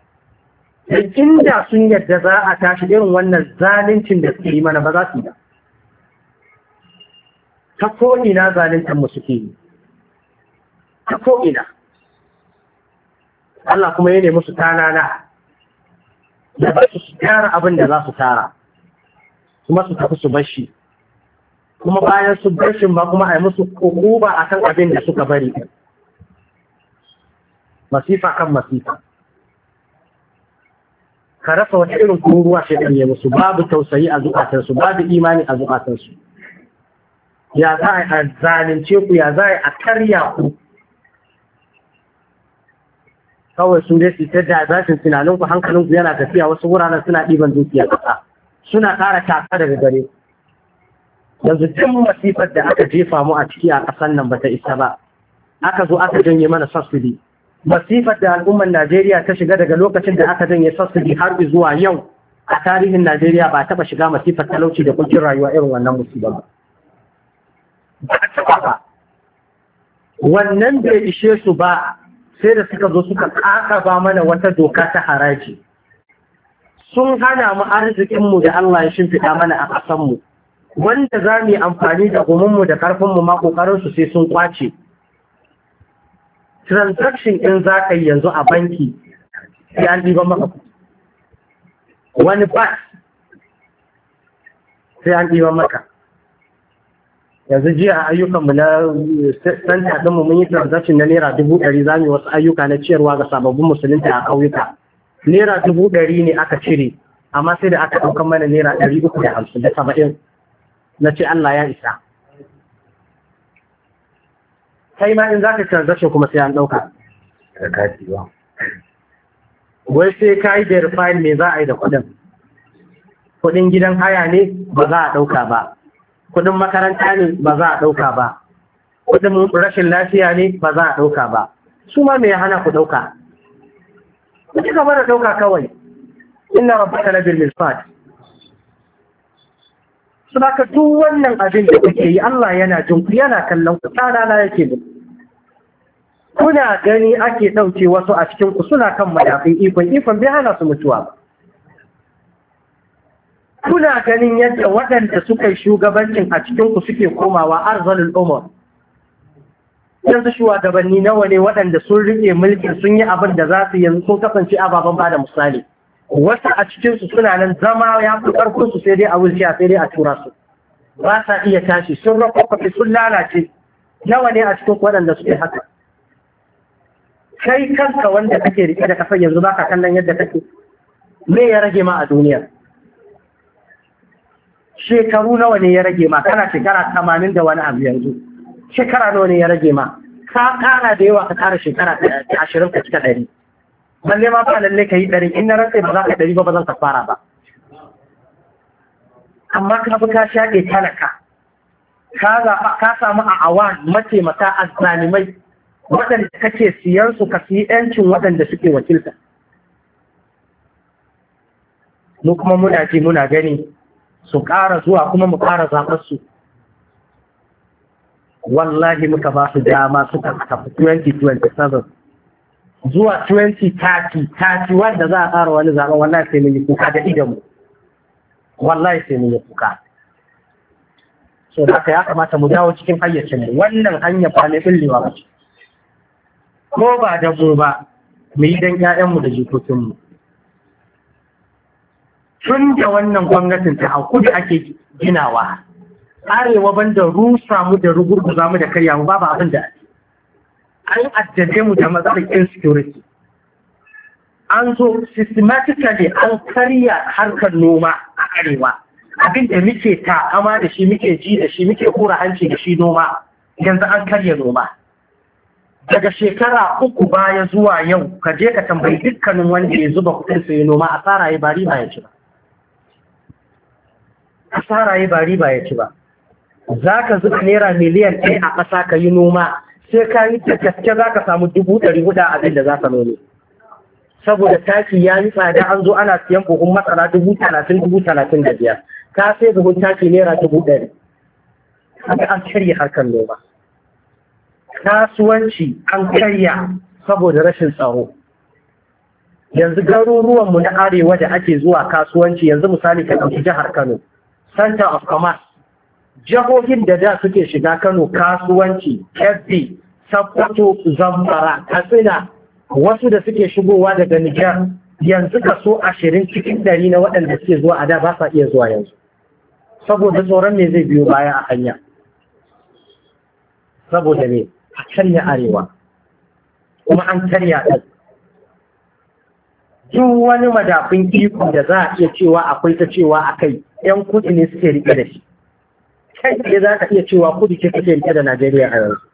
Inda sun yadda za a tashi irin wannan zalincin da suke yi mana ba za su yi ba. Ta ko'ina zalintan mu suke yi, ta ko'ina. Allah kuma ya nemi su tanana da ba su tara abin da za su tara, kuma su tafi su bashi, kuma bayan su bashin ba kuma a yi musu hukuma a kan abin da suka bari. Masifa kan masifa. Ka rasa wata irin kururuwa shi ɗanye musu, babu tausayi a zukatansu, babu imani a zukatansu. Ya za a zalunce ku, ya za a karya ku. Kawai sun dai su ta dazashin tunaninku, hankalinku yana tafiya wasu wuraren suna ɗiban dukiya ƙasa, suna ƙara taka daga gare. Yanzu duk masifar da aka jefa mu a ciki a ƙasar nan ba ta isa ba, aka zo aka janye mana subsidy. Masifar da al'ummar Najeriya ta shiga daga lokacin da aka janye subsidy har zuwa yau a tarihin Najeriya ba taɓa shiga masifar talauci da kuncin rayuwa irin wannan musibar ba. Ba a taɓa ba. Wannan bai ishe su ba sai da suka zo suka ƙaƙaba mana wata doka ta haraji. Sun hana mu arzikinmu da Allah ya shimfiɗa mana a ƙasanmu, wanda za mu yi amfani da gumunmu da ƙarfinmu ma ƙoƙarinsu sai sun ƙwace. Transaction ɗin za ka yi yanzu a banki sai an ɗiban maka kuɗi. Wani bas sai an ɗiban maka. Yanzu jiya a ayyukanmu na santa ɗinmu mun yi transaction na Naira 100,000 za mu yi wasu ayyuka na ciyarwa ga sababbin musulunta a ƙauyuka. Naira 100,000 ne aka cire, amma sai da aka ɗaukan mana Naira 350 na ce Allah ya isa. Kai ma in za ka transaction kuma sai an ɗauka. Wai sai ka yi verify me za a yi da kuɗin. Kuɗin gidan haya ne ba za a ɗauka ba. Kuɗin makaranta ne ba za a ɗauka ba. Kuɗin rashin lafiya ne ba za a ɗauka ba. Su ma me ya hana ku ɗauka? Ku ci gaba da ɗauka kawai. Inna rabbaka labil mirsad. Saboda duk wannan abin da kuke yi Allah yana jin ku, yana kallon ku, tsarana yake mu. Kuna gani ake ɗauke wasu a cikin ku suna kan madafin ikon bai hana su mutuwa ba. Kuna ganin yadda waɗanda suka yi shugabancin a cikin ku suke komawa arzalul umar. Yanzu shugabanni nawa ne waɗanda sun rike mulkin sun yi abin da za su yanzu sun kasance ababen ba da misali. Wasu a cikinsu suna nan zama ya fi ƙarfinsu sai dai a wulciya sai dai a tura su. Ba sa iya tashi, sun rakwakwafi sun lalace. Nawa ne a cikin waɗanda suke haka? Kai kanka wanda kake rike da kasar yanzu baka kallon yadda kake. Me ya rage ma a duniya? Shekaru nawa ne ya rage ma? Kana shekara 80 da wani abu yanzu. Shekara nawa ne ya rage ma? Ka ƙara da yawa ka ƙara shekara 20 ka cika 100. Balle ma ba lalle ka yi 100, in na rantsa ba za ka 100 ba zan ka fara ba. Amma ka fi ka shaƙe talaka. Ka samu a awan mataimaka azzalimai waɗanda kake siyan su ka siyi ‘yancin waɗanda suke wakilta. Mu kuma muna ji muna gani su ƙara zuwa kuma mu ƙara zaɓar su. Wallahi muka ba su dama suka tafi 2027. Zuwa 2030 wanda za a ƙara wani zaɓen wallahi sai mun yi kuka da idanmu. Wallahi sai mun yi kuka. So da haka ya kamata mu dawo cikin hayyacinmu. Wannan hanya ba mai ɓullewa ba ce. Ko ba da mu ba, mu yi don ‘ya'yanmu da jikokinmu. Tun da wannan gwamnatin ta hakuri ake ginawa, arewa banda rusa mu da rugurguza mu da karya mu babu abin da an addabe mu da matsalar insecurity. An zo systematically an karya harkar noma a arewa, abin da muke takama da shi muke ji da shi muke kura hanci da shi noma yanzu an karya noma. Daga shekara 3 baya zuwa yau ka je ka tambayi dukkanin wanda ya zuba kuɗin sa ya noma asara ya ba riba ya ci ba. Asara ya ba riba ya ci ba. Za ka zuba naira miliyan 1 a ƙasa ka yi noma sai ka yi ta gaske za ka samu 400,000 abin da za ka nome. Saboda taki ya yi tsada an zo ana siyan buhun masara 30,000-35,000 ka sai buhun taki naira 100,000. Haka an karya harkar noma. Kasuwanci an karya saboda rashin tsaro. Yanzu garuruwanmu na arewa da ake zuwa kasuwanci yanzu misali ka ɗauki jihar Kano, Center of Commerce. Jihohin da suke shiga Kano kasuwanci, Kebbi, Sokoto, Zamfara, Katsina, wasu da suke shigowa daga Nijar yanzu kaso 20 cikin 100 na waɗanda suke zuwa a da ba sa iya zuwa yanzu. Saboda tsoron ne zai biyo baya a hanya. Saboda ne a karya arewa. Kuma an karya ɗin. Duk wani madafin iko da za a iya cewa akwai ta cewa a kai, ‘yan kudu ne suke riƙe da shi. Kai ne za ka iya cewa kudu ce suke riƙe da Najeriya a yanzu.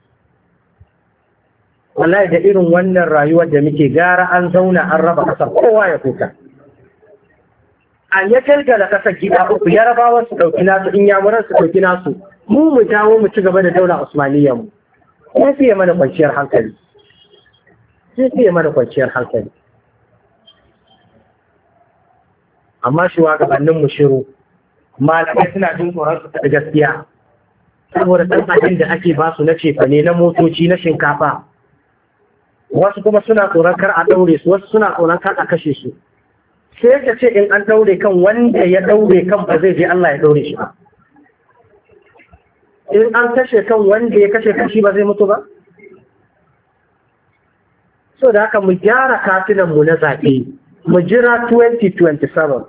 Wallahi da irin wannan rayuwar da muke gara an zauna an raba ƙasar kowa ya kuka. An ya kalgala ƙasar gida 3 Yarabawa su ɗauki nasu, Inyamuran su ɗauki nasu, mu dawo mu ci gaba da daular Usmaniyya mu. Ya fiye mana kwanciyar hankali. Ya fiye mana kwanciyar hankali. Amma shugabannin mu shiru, malamai suna jin tsoron su da gaskiya. Saboda ɗan abin da ake ba su na cefane, na motoci, na shinkafa. Wasu kuma suna tsoron kar a ɗaure su, wasu suna tsoron kar a kashe su. Sai ka ce in an ɗaure kan wanda ya ɗaure kan ba zai je Allah ya ɗaure shi ba. In an kashe kan wanda ya kashe kan shi ba zai mutu ba? So da haka mu gyara katinanmu na zaɓe, mu jira 2027.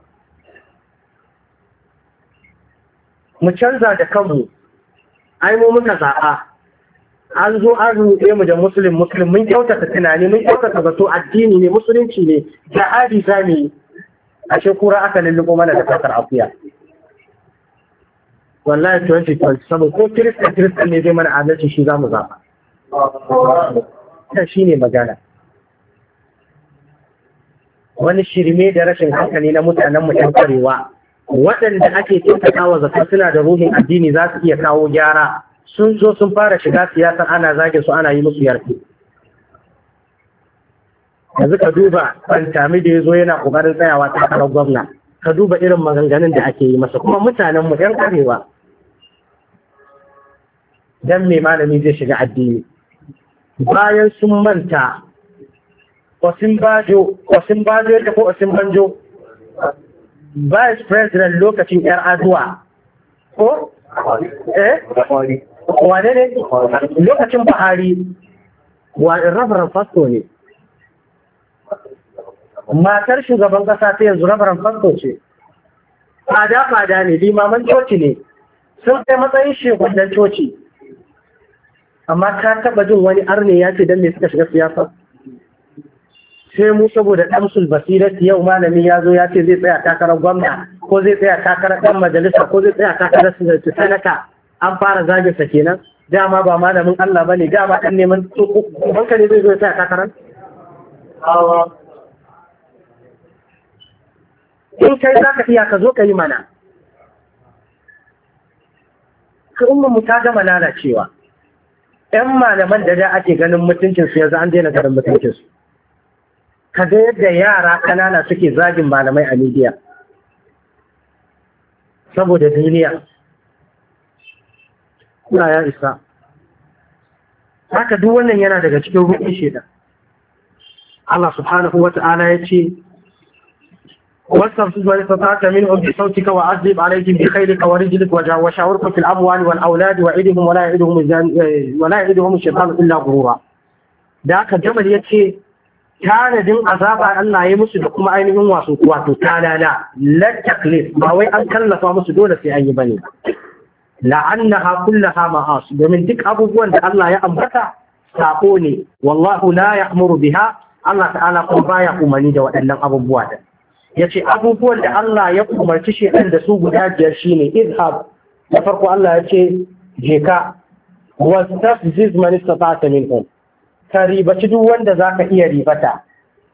Mu canza da kanmu, ai mu muka zaɓa. An zo an ruɗe mu da musulun mun kyautata tunani, mun kyautata zato addini ne, musulunci ne, jihadi za mu yi. A shekura aka lulluɓo mana da kasar akuya. Wallahi 2027 ko Kiristan ne zai mana adalci shi za mu zaɓa. Ta shi ne magana. Wani shirme da rashin hankali na mutanen mu ɗan karewa, waɗanda ake kyautata wa zato suna da ruhin addini za su iya kawo gyara. Sun zo sun fara shiga siyasar ana zage su ana yi musu yarfe. Yanzu ka duba Fantami da ya zo yana ƙoƙarin tsayawa takarar gwamna, ka duba irin maganganun da ake yi masa, kuma mutanen mu ɗan karewa. Dan mai malami zai shiga addini. Bayan sun manta Osinbajo yake ko Osinbanjo, Vice President lokacin ‘yar aduwa, ko? Wane ne? Lokacin Buhari, Rabaran Fasto ne. Matar shugaban ƙasa ta yanzu Rabaran Fasto ce. Fada ne, limaman coci ne, sun kai matsayin shekudan coci. Amma ka taba jin wani arne ya ce don me suka shiga siyasa? Sai mu saboda ɗamsul basirat yau malami ya zo ya ce zai tsaya takarar gwamna ko zai tsaya takarar ɗan majalisa ko zai tsaya takarar sanata, an fara zage sa kenan. Dama ba malamin Allah bane, dama ɗan neman banka ne zai zo ya tsaya takarar? In kai za ka iya ka zo ka yi mana. Ka mu ta gama lalacewa. ‘Yan malaman da ake ganin mutuncinsu yanzu an daina ganin mutuncinsu. Ka ga yadda yara ƙanana suke zagin malamai a midiya. Saboda duniya. Kuna ya isa. Haka duk wannan yana daga cikin rukun shaidan. Allah subhanahu wa ta'ala ya ce, واستغفر واستطعت منهم بصوتك وعذب عليهم بخيلك ورجلك وشاوركم في الاموال والاولاد وعدهم ولا يعدهم الشيطان الا غرورا. da aka jamal yace tanadin azaba Allah ya musu da kuma ainihin wato talala la taklif ba wai an kallafa musu dole sai an yi bane, la'annaha kullaha ma'as, domin duk abubuwan da Allah ya ambata sako ne, wallahu la ya'muru biha, Allah ta'ala kuma baya umarni da waɗannan abubuwa da yace abubuwan da Allah ya umarci shedan da su guda biyar shine izhab, da farko Allah yace je ka wastafziz man istata'ta minhum, ka ribaci duk wanda zaka iya ribata.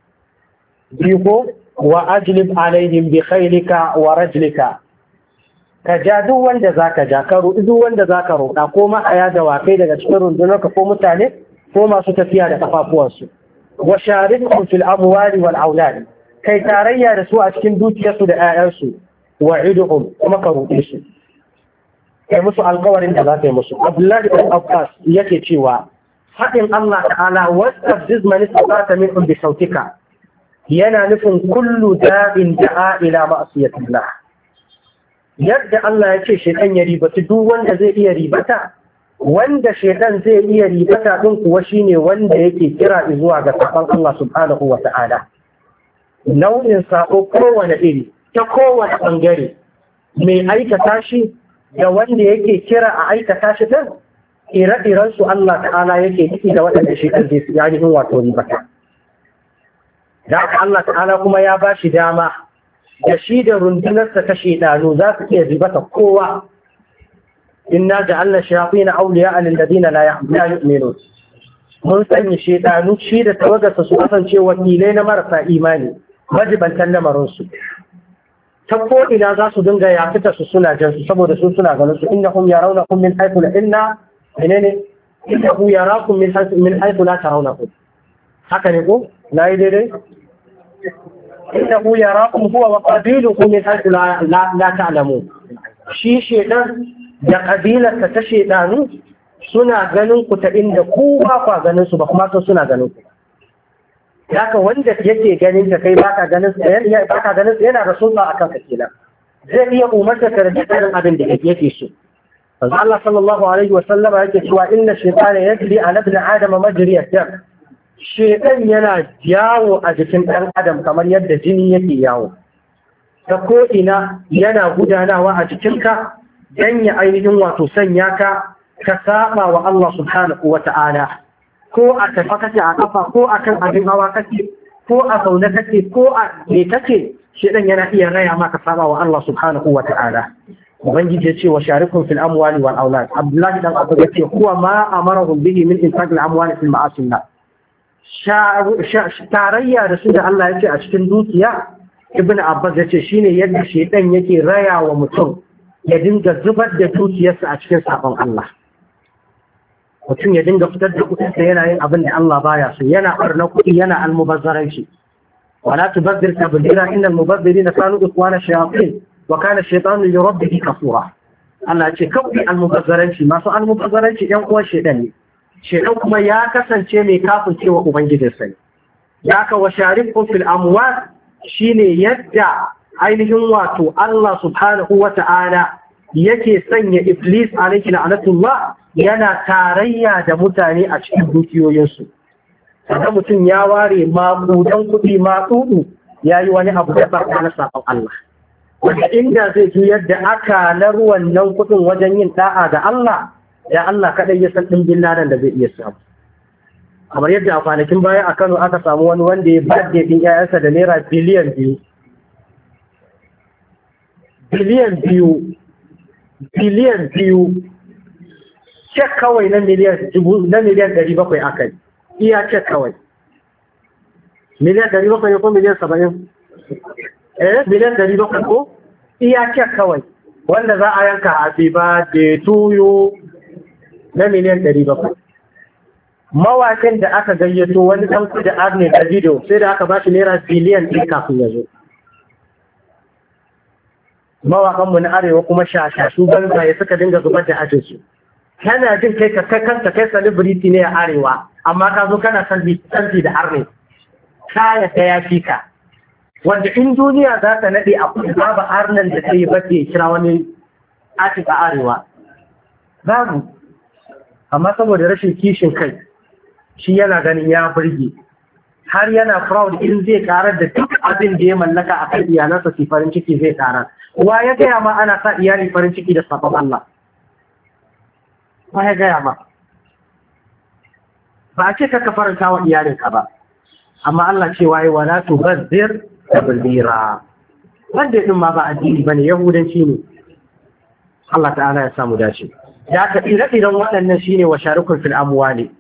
Biyu, wa ajlib alaihim bi khaylika wa rajlika, ka ja duk wanda zaka ja, ka roƙi duk wanda zaka roƙa, ko ma'aya da wakai daga cikin rundunarka ko mutane ko masu tafiya da kafafuwansu. Wa sharikhum fil amwali wal aulad, kai tarayya da su a cikin dukiyarsu da 'ya'yansu. Wa iduhum, kuma ka roƙe su, kai musu alƙawarin da za ka yi musu. Abdullahi ibn Abbas yake cewa haɗin Allah ta'ala wastafziz man istata'ta minhum bi sautika yana nufin kullu da'in da'a ila ma'siyatillah. Yadda Allah ya ce shaitan ya ribata duk wanda zai iya ribata, wanda shaitan zai iya ribata din kuwa shine wanda yake kira zuwa ga saban Allah subhanahu wa ta'ala. Nau'in sako kowane iri, ta kowane bangare, mai aikata shi da wanda yake kira a aikata shi din, ire-iren su Allah ta'ala yake ciki da waɗanda shaitan zai fi ainihin wato ribata. Da haka Allah ta'ala kuma ya ba shi dama da shi da rundunarsa ta shaidanu za su iya ribata kowa. Inna ja'alna shayatin awliya lil ladina la yu'minun, mun sanya shaidanu shi da tawagarsa su kasance wakilai na marasa imani, majibantan lamarinsu. Ta ko ina za su dinga ya fita su suna jan su, saboda su suna ganin su innahum yarawnakum min haythu la innahu yarakum min haythu la tarawnakum. Haka ne ko? Na yi daidai? Innahu yarakum huwa wa qabiluhu min haythu la ta'lamun. Shi shedan da kabilarsa ta shedanu suna ganin ku ta inda ku ba kwa ganin su ba, kuma sun suna ganin ku. Haka wanda yake ganin ka kai baka ganin sa yana da sulta akan ka kenan. Zai iya umarta ka da dukkan abin da yake so. Manzo Allah sallallahu alaihi wa sallama yake cewa inna shaytana yajri ala ibn adam majri ad-dam. Shaytan yana yawo a jikin dan adam kamar yadda jini yake yawo. Ta ko ina yana gudanawa a jikinka dan ya ainihin wato sanya ka saba wa Allah subhanahu wa ta'ala. Ko a tafa kake a kafa, ko a kan abin hawa kake, ko a zaune kake, ko a me kake, shedan yana iya raya maka saba wa Allah subhanahu wa ta'ala. Ubangiji ya ce wa sharikun fil amwali wal aulad. Abdullahi dan Abu yace huwa ma amarahum bihi min infaq al amwali fil ma'asillah. Tarayya da su da Allah ya ce a cikin dukiya, Ibn Abbas ya ce shine yadda shedan yake raya wa mutum ya dinga zubar da dukiyarsa a cikin sabon Allah. Mutum ya dinga fitar da kuɗinsa yana yin abin da Allah baya so, yana ɓarna kuɗi, yana almubazzaranci. Wala tubazzir tabdira innal mubazzirina kanu ikhwana shayatin wa kana shaytanu li rabbihi kafura. Allah ce kawai almubazzaranci, masu almubazzaranci ɗan uwan shaytan ne. Shaytan kuma ya kasance mai kafircewa ubangijinsa ne. Ya ka wa sharikum fil amwal shine yadda ainihin wato Allah subhanahu wa ta'ala yake sanya Iblis alaihi la'anatullah yana tarayya da mutane a cikin dukiyoyinsu. Kada mutum ya ware maƙudan kuɗi maɗuɗu ya yi wani abu da barka na sabon Allah. Wanda inda zai juyar da akalar wannan kuɗin wajen yin ɗa'a ga Allah, da Allah kaɗai ya san ɗimbin ladan da zai iya samu. Kamar yadda a kwanakin baya a Kano aka samu wani wanda ya birthday ɗin 'ya'yansa da naira biliyan 2. Biliyan 2. Cek kawai na miliyan 700 aka yi. Iya cek kawai. Miliyan 700 ne ko miliyan 70? Miliyan 700 ko? Iya cek kawai. Wanda za a yanka happy birthday to you na miliyan 700. Mawakin da aka gayyato wani ɗan kudi Arne da video sai da aka ba shi naira biliyan 1 kafin ya zo. Mawakanmu na arewa kuma shashashu banzaye suka dinga zubar da ajinsu. Kana jin kai kanta kai celebrity ne a arewa, amma ka zo kana santi da Arne. Kaya ta ya fi ka. Wanda in duniya za ta naɗe a kudu babu Arnen da ta yi bace ya kira wani atik a arewa. Babu. Amma saboda rashin kishin kai, shi yana ganin ya burge. Har yana proud in zai karar da duk abin da ya mallaka a kan iyalansa su farin ciki zai karar. Wa ya gaya ma ana sa iyali farin ciki da sabon Allah? Wa ya gaya ma? Ba a ce ka faranta wa iyalinka ba. Amma Allah ce waye wala tubazzir tabdira. Wanda din ma ba addini bane, yahudanci ne. Allah ta'ala ya samu dace. Da aka ire-iren waɗannan shine wa sharikun fil amwali.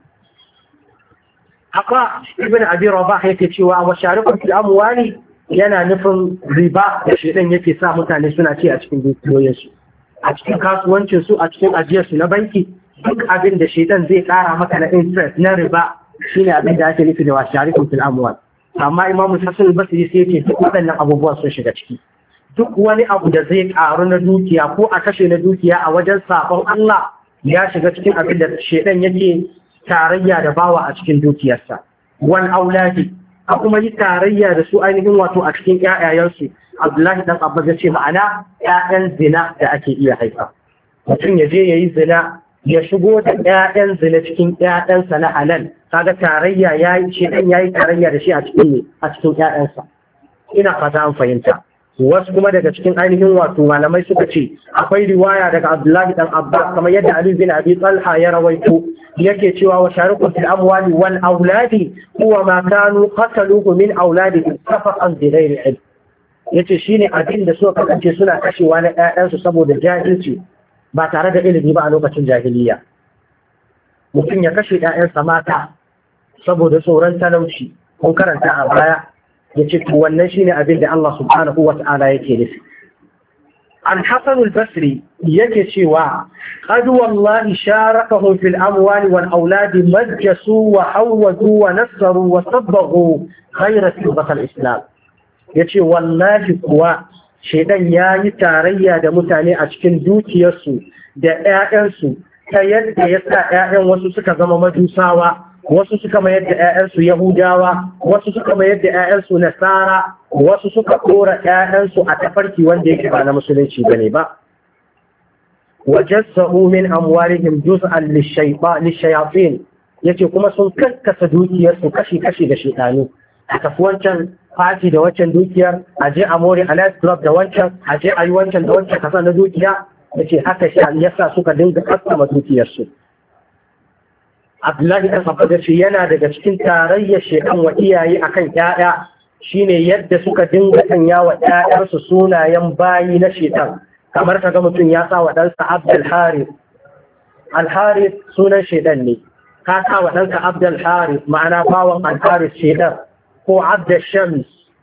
Haka Ibn Abi Rabah yake cewa wa sharikun fil amwali yana nufin riba da shedan yake sa mutane suna ci a cikin dukiyoyinsu, a cikin kasuwancinsu, a cikin ajiyarsu na banki. Duk abin da shedan zai kara maka na interest na riba shine abin da ake nufi da wa sharikun fil amwal. Amma Imam Hassan al-Basri sai yake duk waɗannan abubuwan sun shiga ciki. Duk wani abu da zai karu na dukiya ko a kashe na dukiya a wajen sabon Allah ya shiga cikin abin da shedan yake tarayya da bawa a cikin dukiyarsa. Wal auladi, a kuma yi tarayya da su ainihin wato a cikin ƴaƴayensu. Abdullahi dan Abbas ya ce ma'ana ƴaƴan zina da ake iya haifa. Mutum ya je yayi zina, ya shigo da ƴaƴan zina cikin ƴaƴansa na halal, kaga tarayya yayi shedan yayi tarayya da shi a cikin ƴaƴansa. Ina fata an fahimta. Wasu kuma daga cikin ainihin wato malamai suka ce akwai riwaya daga Abdullahi dan Abbas kamar yadda Ali bin Abi Talha ya rawaito yake cewa wa sharikun fil amwali wal auladi huwa ma kanu qataluhu min auladihim safaqan bi ghairi ilm. Yace shine abin da suka kasance suna kashewa na ƴaƴansu saboda jahilci ba tare da ilimi ba a lokacin jahiliya. Mutum ya kashe ƴaƴansa mata saboda tsoron talauci, kun karanta a baya. yace to wannan shine abin da Allah subhanahu wata'ala yake nufi. Al-Hasan al-Basri yake cewa qad wallahi sharakahum fil amwali wal auladi majjasu wa hawadu wa nasaru wa sabbaghu khayra sibaq al-islam. Yace wallahi kuwa shedan yayi tarayya da mutane a cikin dukiyarsu da ƴaƴansu ta yadda yasa ƴaƴan wasu suka zama majusawa, wasu suka mayar da ‘ya'yansu Yahudawa, wasu suka mayar da ‘ya'yansu Nasara, wasu suka ɗora ‘ya'yansu a tafarki wanda yake ba na musulunci ba ne ba. Wajassa'u min amwarihim juz'an lishayatin, yace kuma sun kakkasa dukiyarsu kashi-kashi da shedanu. A tafi wancan fati da wancan dukiyar, a je a more a night club da wancan, a je a yi wancan da wancan kasa na dukiya, yace haka yasa suka dinga kasama dukiyarsu. Abdullahi ɗan Abbas ce yana daga cikin tarayyar shekan wa iyaye akan ƴaƴa shine yadda suka dinga sanya wa ƴaƴansu sunayen bayi na shekan, kamar kaga mutum ya sa wa ɗansa Abdul Harith. Al Harith sunan shedan ne, ka sa wa ɗansa Abdul Harith ma'ana bawan Al Harith shedan, ko Abdul Shams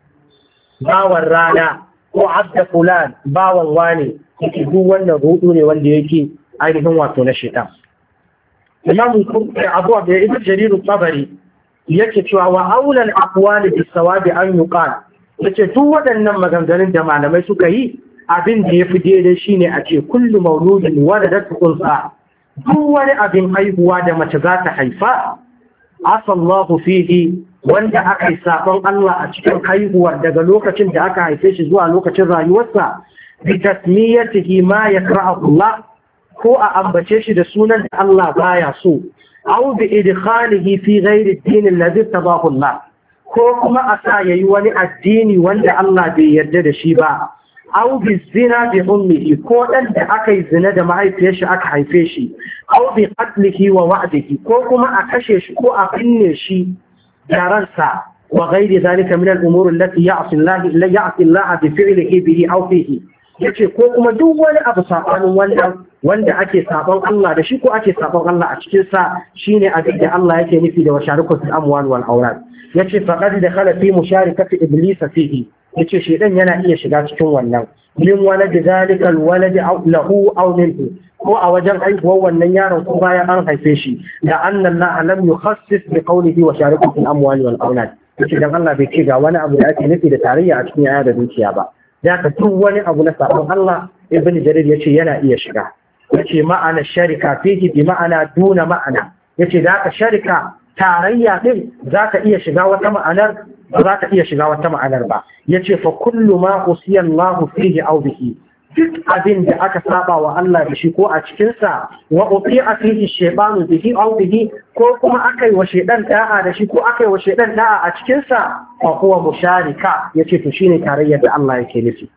bawan rana, ko Abdul Fulan bawan wane, duk wannan rudu ne wanda yake ainihin wato na shedan. Imam Abu Abd Ibn Jarir al-Tabari yake cewa wa aulal aqwali bis-sawabi an yuqal, yace duk waɗannan maganganun da malamai suka yi abin da yafi daidai shine a ce kullu mauludin waladat unsa, duk wani abin haihuwa da mace za ta haifa asallahu fihi, wanda aka yi sabon Allah a cikin haihuwar daga lokacin da aka haife shi zuwa lokacin rayuwarsa bi tasmiyatihi ma yakra'u Allah, ko a ambace shi da sunan da Allah baya so, aw bi idkhalihi fi ghairi ad-din alladhi tabahu Allah, ko kuma a sa yayi wani addini wanda Allah bai yarda da shi ba, aw bi zina bi ummihi, ko dan da aka yi zina da mahaifiyar shi aka haife shi, aw bi qatlihi wa wa'dihi, ko kuma a kashe shi ko a binne shi da ransa, wa ghairi dhalika min al-umur allati ya'si Allah bi fi'lihi bihi aw fihi. Yace ko kuma duk wani abu sabanin wannan wanda ake sabon Allah da shi ko ake sabon Allah a cikin sa shine abin da Allah yake nufi da washarikul amwal wal awlad. Yace faqad dakhala fi musharikati iblis fihi, yace shedan yana iya shiga cikin wannan min walad zalika al walad aw lahu aw minhu, ko a wajen haihuwar wannan yaron ko bayan an haife shi, da anna Allah lam yukhassis bi qawlihi washarikul amwal wal awlad. Yace dan Allah bai ce ga wani abu da ake nufi da tarayya a cikin yaya da dukiya ba. Da ka duk wani abu na sabon Allah Ibn Jarir yace yana iya shiga. Yace ma'ana sharika fihi bi ma'ana duna ma'ana, yace da ka sharika tarayya din zaka iya shiga wata ma'anar, ba za ka iya shiga wata ma'anar ba. Yace fa kullu ma usiya Allah fihi aw bihi, duk abin da aka saba wa Allah da shi ko a cikin sa, wa uti'a fihi shaytanu bihi aw bihi, ko kuma akai wa shaydan da'a da shi ko akai wa shaydan da'a a cikin sa, fa huwa musharika, yace to shine tarayyar da Allah yake nufi.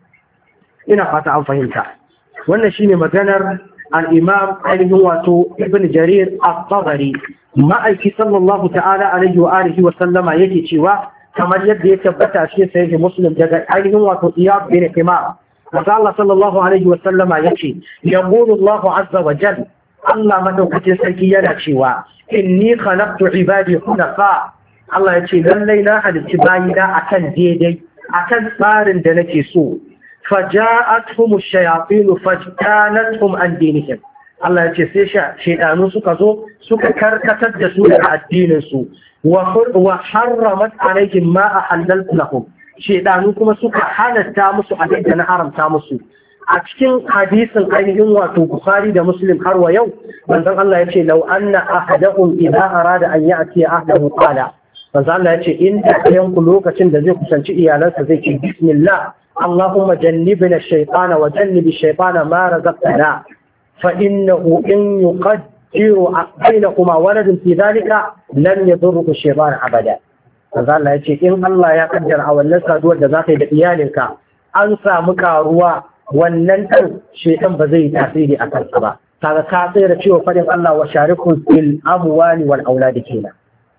Ina fata an fahimta. Wannan shine maganar al-Imam ainihin wato Ibn Jarir al-Tabari. Ma'aiki sallallahu ta'ala alaihi wa alihi wa sallama yake cewa kamar yadda ya tabbata shi sai Muslim daga ainihin wato Iyad bin Himar Allah sallallahu alaihi wa sallama yace yaqulu Allah azza wa jalla Allah madaukakin sarki yana cewa inni khalaqtu ibadi hunafa Allah yace lallai na halicci bayina akan daidai akan tsarin da nake so faja'atuhum ash-shayatin fajtanatuhum an dinihim Allah yace sai shaytanu suka zo suka karkatar da su daga addinin su wa harramat alaihim ma ahallaltu lahum shaytanu kuma suka halatta musu abin da na haramta musu a cikin hadisin ainihin wato Bukhari da Muslim har wa yau manzon Allah yace law anna ahadahum idha arada an ya'ti ahdahu qala manzon Allah yace in da yanku lokacin da zai kusanci iyalansa zai ce bismillah Allahumma jannibna ash-shaytana wa jannibi ash-shaytana ma razaqtana fa innahu in yuqaddiru bainakuma waladun fi dhalika lam yadurruka ash-shaytan abada manzon Allah yace in Allah ya kaddara a wannan saduwar da zaka yi da iyalinka an samu karuwa wannan ɗan shekan ba zai yi tasiri a kansa ba kaga ka tsere cewa fadin Allah wa sharikun fil amwali wal auladi kenan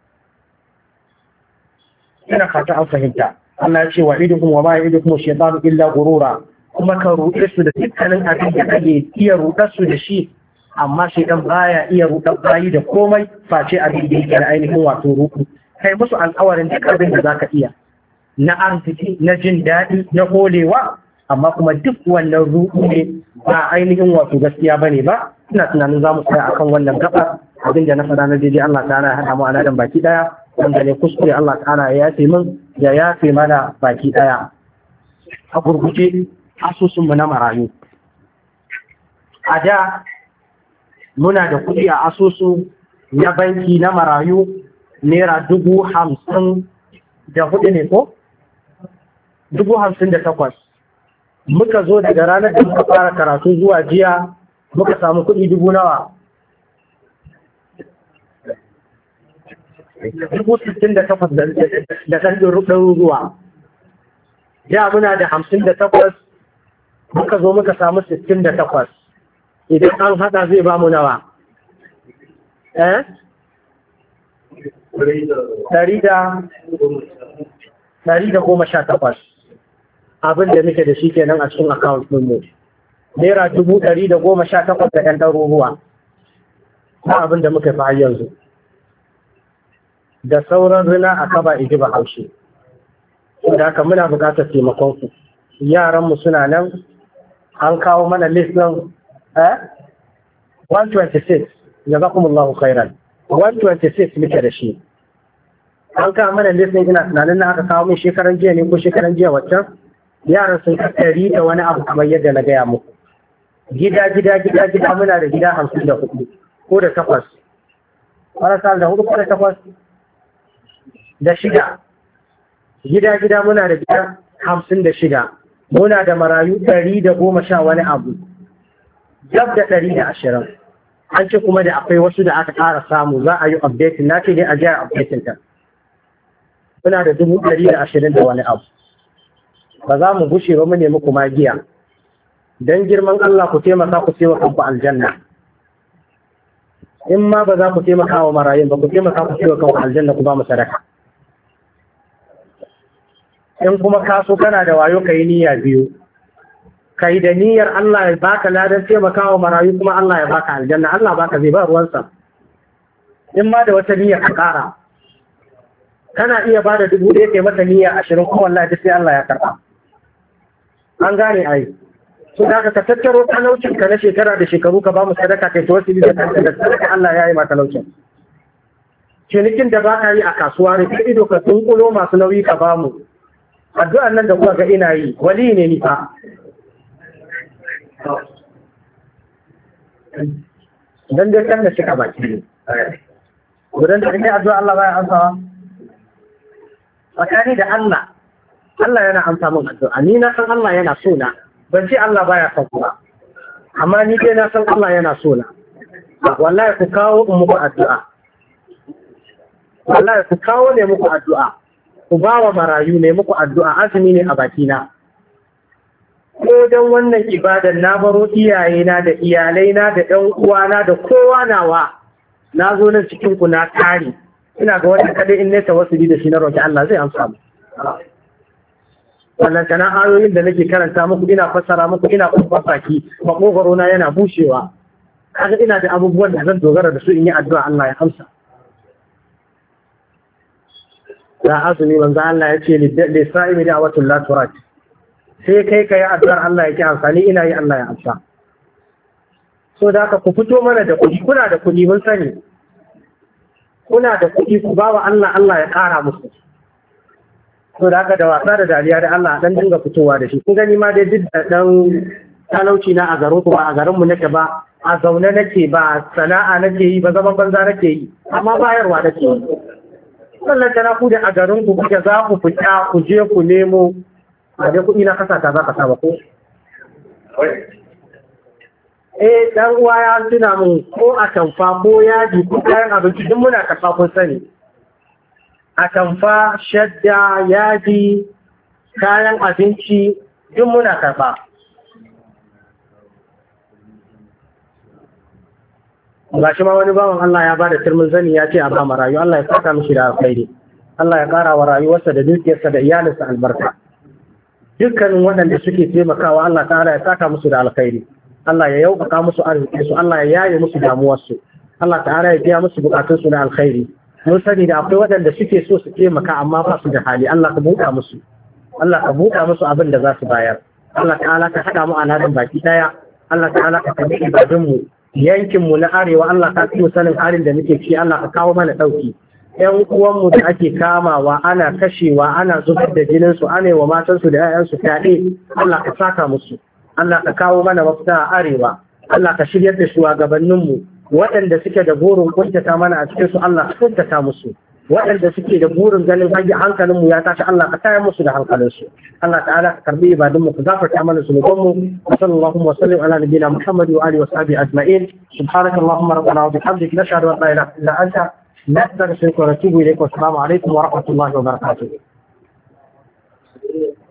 ina fata an fahimta Allah ya ce wa idukum wa ma idukum shaytanu illa gurura kuma ka ruɗe su da dukkanin abin da kake iya ruɗar su da shi amma shekan baya iya ruɗar bayi da komai face abin da yake da ainihin wato ruɗu kai musu alƙawarin duk abin da zaka iya na arziki na jin daɗi na holewa amma kuma duk wannan ruɗu ne ba ainihin wato gaskiya ba ne ba ina tunanin za mu tsaya akan wannan gaba abin da na faɗa na daidai Allah ta'ala ya haɗa mu a nadan baki ɗaya wanda ne kuskure Allah ta'ala ya yafe min ya yafe mana baki ɗaya a gurguje asusunmu na marayu a da muna da kuɗi a asusu na banki na marayu naira 54,000 ne ko 58,000 muka zo daga ranar da muka fara karatu zuwa jiya muka samu kuɗi 68,000 da ɗan ruwa. Ya muna da 58 muka zo muka samu 68 idan an haɗa zai ba mu nawa? 118 abin da muke da shi kenan a cikin account ɗinmu naira 118 da ɗan ɗaruruwa na abin da muka fi yanzu da sauran rina a kaba iji ba haushe da haka muna buƙatar taimakonku yaranmu suna nan an kawo mana list ɗin 126 jazakumullahu khairan 126 muke da shi an kawo mana list ɗin ina tunanin na aka kawo min shekaran jiya ne ko shekaran jiya waccan yaran sun ɗari da wani abu kamar yadda na gaya muku gida muna da gida 54 ko da 8 marasa da 4 ko da 8 da 6 gida muna da gida 56 muna da marayu 110 wani abu gab da 120 an ce kuma da akwai wasu da aka ƙara samu za a yi updating na ce dai a jiya updating ta muna da 120 da wani abu ba za mu gushe ba mu nemi kuma giya don girman Allah ku taimaka ku ku aljanna in ma ba za ku taimaka wa marayun ba ku taimaka ku ku aljanna ku ba mu sadaka in kuma kaso kana da wayo kai niyya biyu kai da niyyar Allah ya baka ladan taimaka wa marayu kuma Allah ya baka aljanna Allah baka zai ba ruwansa in ma da wata niyya ka kara kana iya ba da 1,000 kai mata niyya 20 kuma wallahi sai Allah ya karba an gane ai so da ka tattaro talaucin ka na shekara da shekaru ka ba mu sadaka kai tawassuli da kanka da sadaka Allah ya yi ma talaucin cinikin da ba ka yi a kasuwa ne kai ido ka tunkulo masu nauyi ka ba mu addu'an nan da kuka ga ina yi wali ne ni fa dan dai kan da shi ka baki ne gudan da kai addu'a Allah baya amsawa tsakani da Allah yana amsa min addu'a ni na san Allah yana so na ban ce Allah baya son ku ba amma ni dai na san Allah yana so na wallahi ku kawo muku addu'a wallahi ku kawo ne muku addu'a ku ba wa marayu ne muku addu'a azumi ne a bakina ko don wannan ibadan na baro iyayena da iyalaina da ɗan uwana da kowa nawa na zo nan cikin ku na tare ina ga wanda kadai in ne tawassuli da shi na roki Allah zai amsa mu wannan kana ayoyin da nake karanta muku ina fassara muku ina kumfasa ki makogaro na yana bushewa kaga ina da abubuwan da zan dogara da su in yi addu'a Allah ya amsa da azumi manzo Allah ya ce li sa'imi da'watul la turat sai kai addu'ar Allah ya ki amsa ni ina yi Allah ya amsa so da haka ku fito mana da kuɗi kuna da kuɗi mun sani kuna da kuɗi ku bawa Allah Allah ya ƙara musu so da haka da wasa da dariya da Allah dan dinga fitowa da shi kun gani ma dai duk da dan talauci na a garin ku ba a garin mu nake ba a zaune nake ba sana'a nake yi ba zaman banza nake yi amma bayarwa nake yi sallan tana ku da a garin ku kuke za ku fita ku je ku nemo a dai kuɗi na kasa ta za ka saba ko dan uwa ya tuna mun ko a tamfa ko yaji ko kayan abinci duk muna karɓa kun sani a tamfa shadda yaji kayan abinci duk muna karɓa ga shi ma wani bawan Allah ya bada turmin zani ya ce a ba marayu Allah ya saka mishi da alkhairi Allah ya ƙara wa rayuwarsa da dukiyarsa da iyalinsa albarka dukkanin waɗanda suke taimakawa Allah ta'ala ya saka musu da alkhairi Allah ya yaukaka musu arzikinsu, Allah ya yaye musu damuwarsu, Allah ta'ala ya biya musu bukatunsu na alkhairi. Mun sani da akwai waɗanda suke so su taimaka amma ba su da hali, Allah ka buɗa musu. Allah ka buɗa musu abin da za su bayar. Allah ta'ala ka haɗa mu a ladan baki ɗaya. Allah ta'ala ka tabi ibadunmu, yankinmu na arewa Allah ka fi sanin halin da muke ciki, Allah ka kawo mana ɗauki. ‘Yan uwanmu da ake kamawa, ana kashewa, ana zubar da jininsu, ana yi wa matansu da ‘ya'yansu fyaɗe, Allah ka saka musu. Allah ka kawo mana mafita a arewa, Allah ka shiryar da shugabanninmu waɗanda suke da burin kuntata mana a cikin su Allah ka kuntata musu, waɗanda suke da burin ganin hankalinmu ya tashi Allah ka tayar musu da hankalinsu. Allah ta'ala ka karbi ibadunmu ka gafarta mana zunubanmu. Wa sallallahu wa sallim ala nabiyyina Muhammad wa alihi wa sahbihi ajma'in. Subhanaka Allahumma rabbana wa bihamdika nashhadu an la ilaha illa anta nastaghfiruka wa natubu ilayk wa assalamu alaikum wa rahmatullahi wa barakatuh.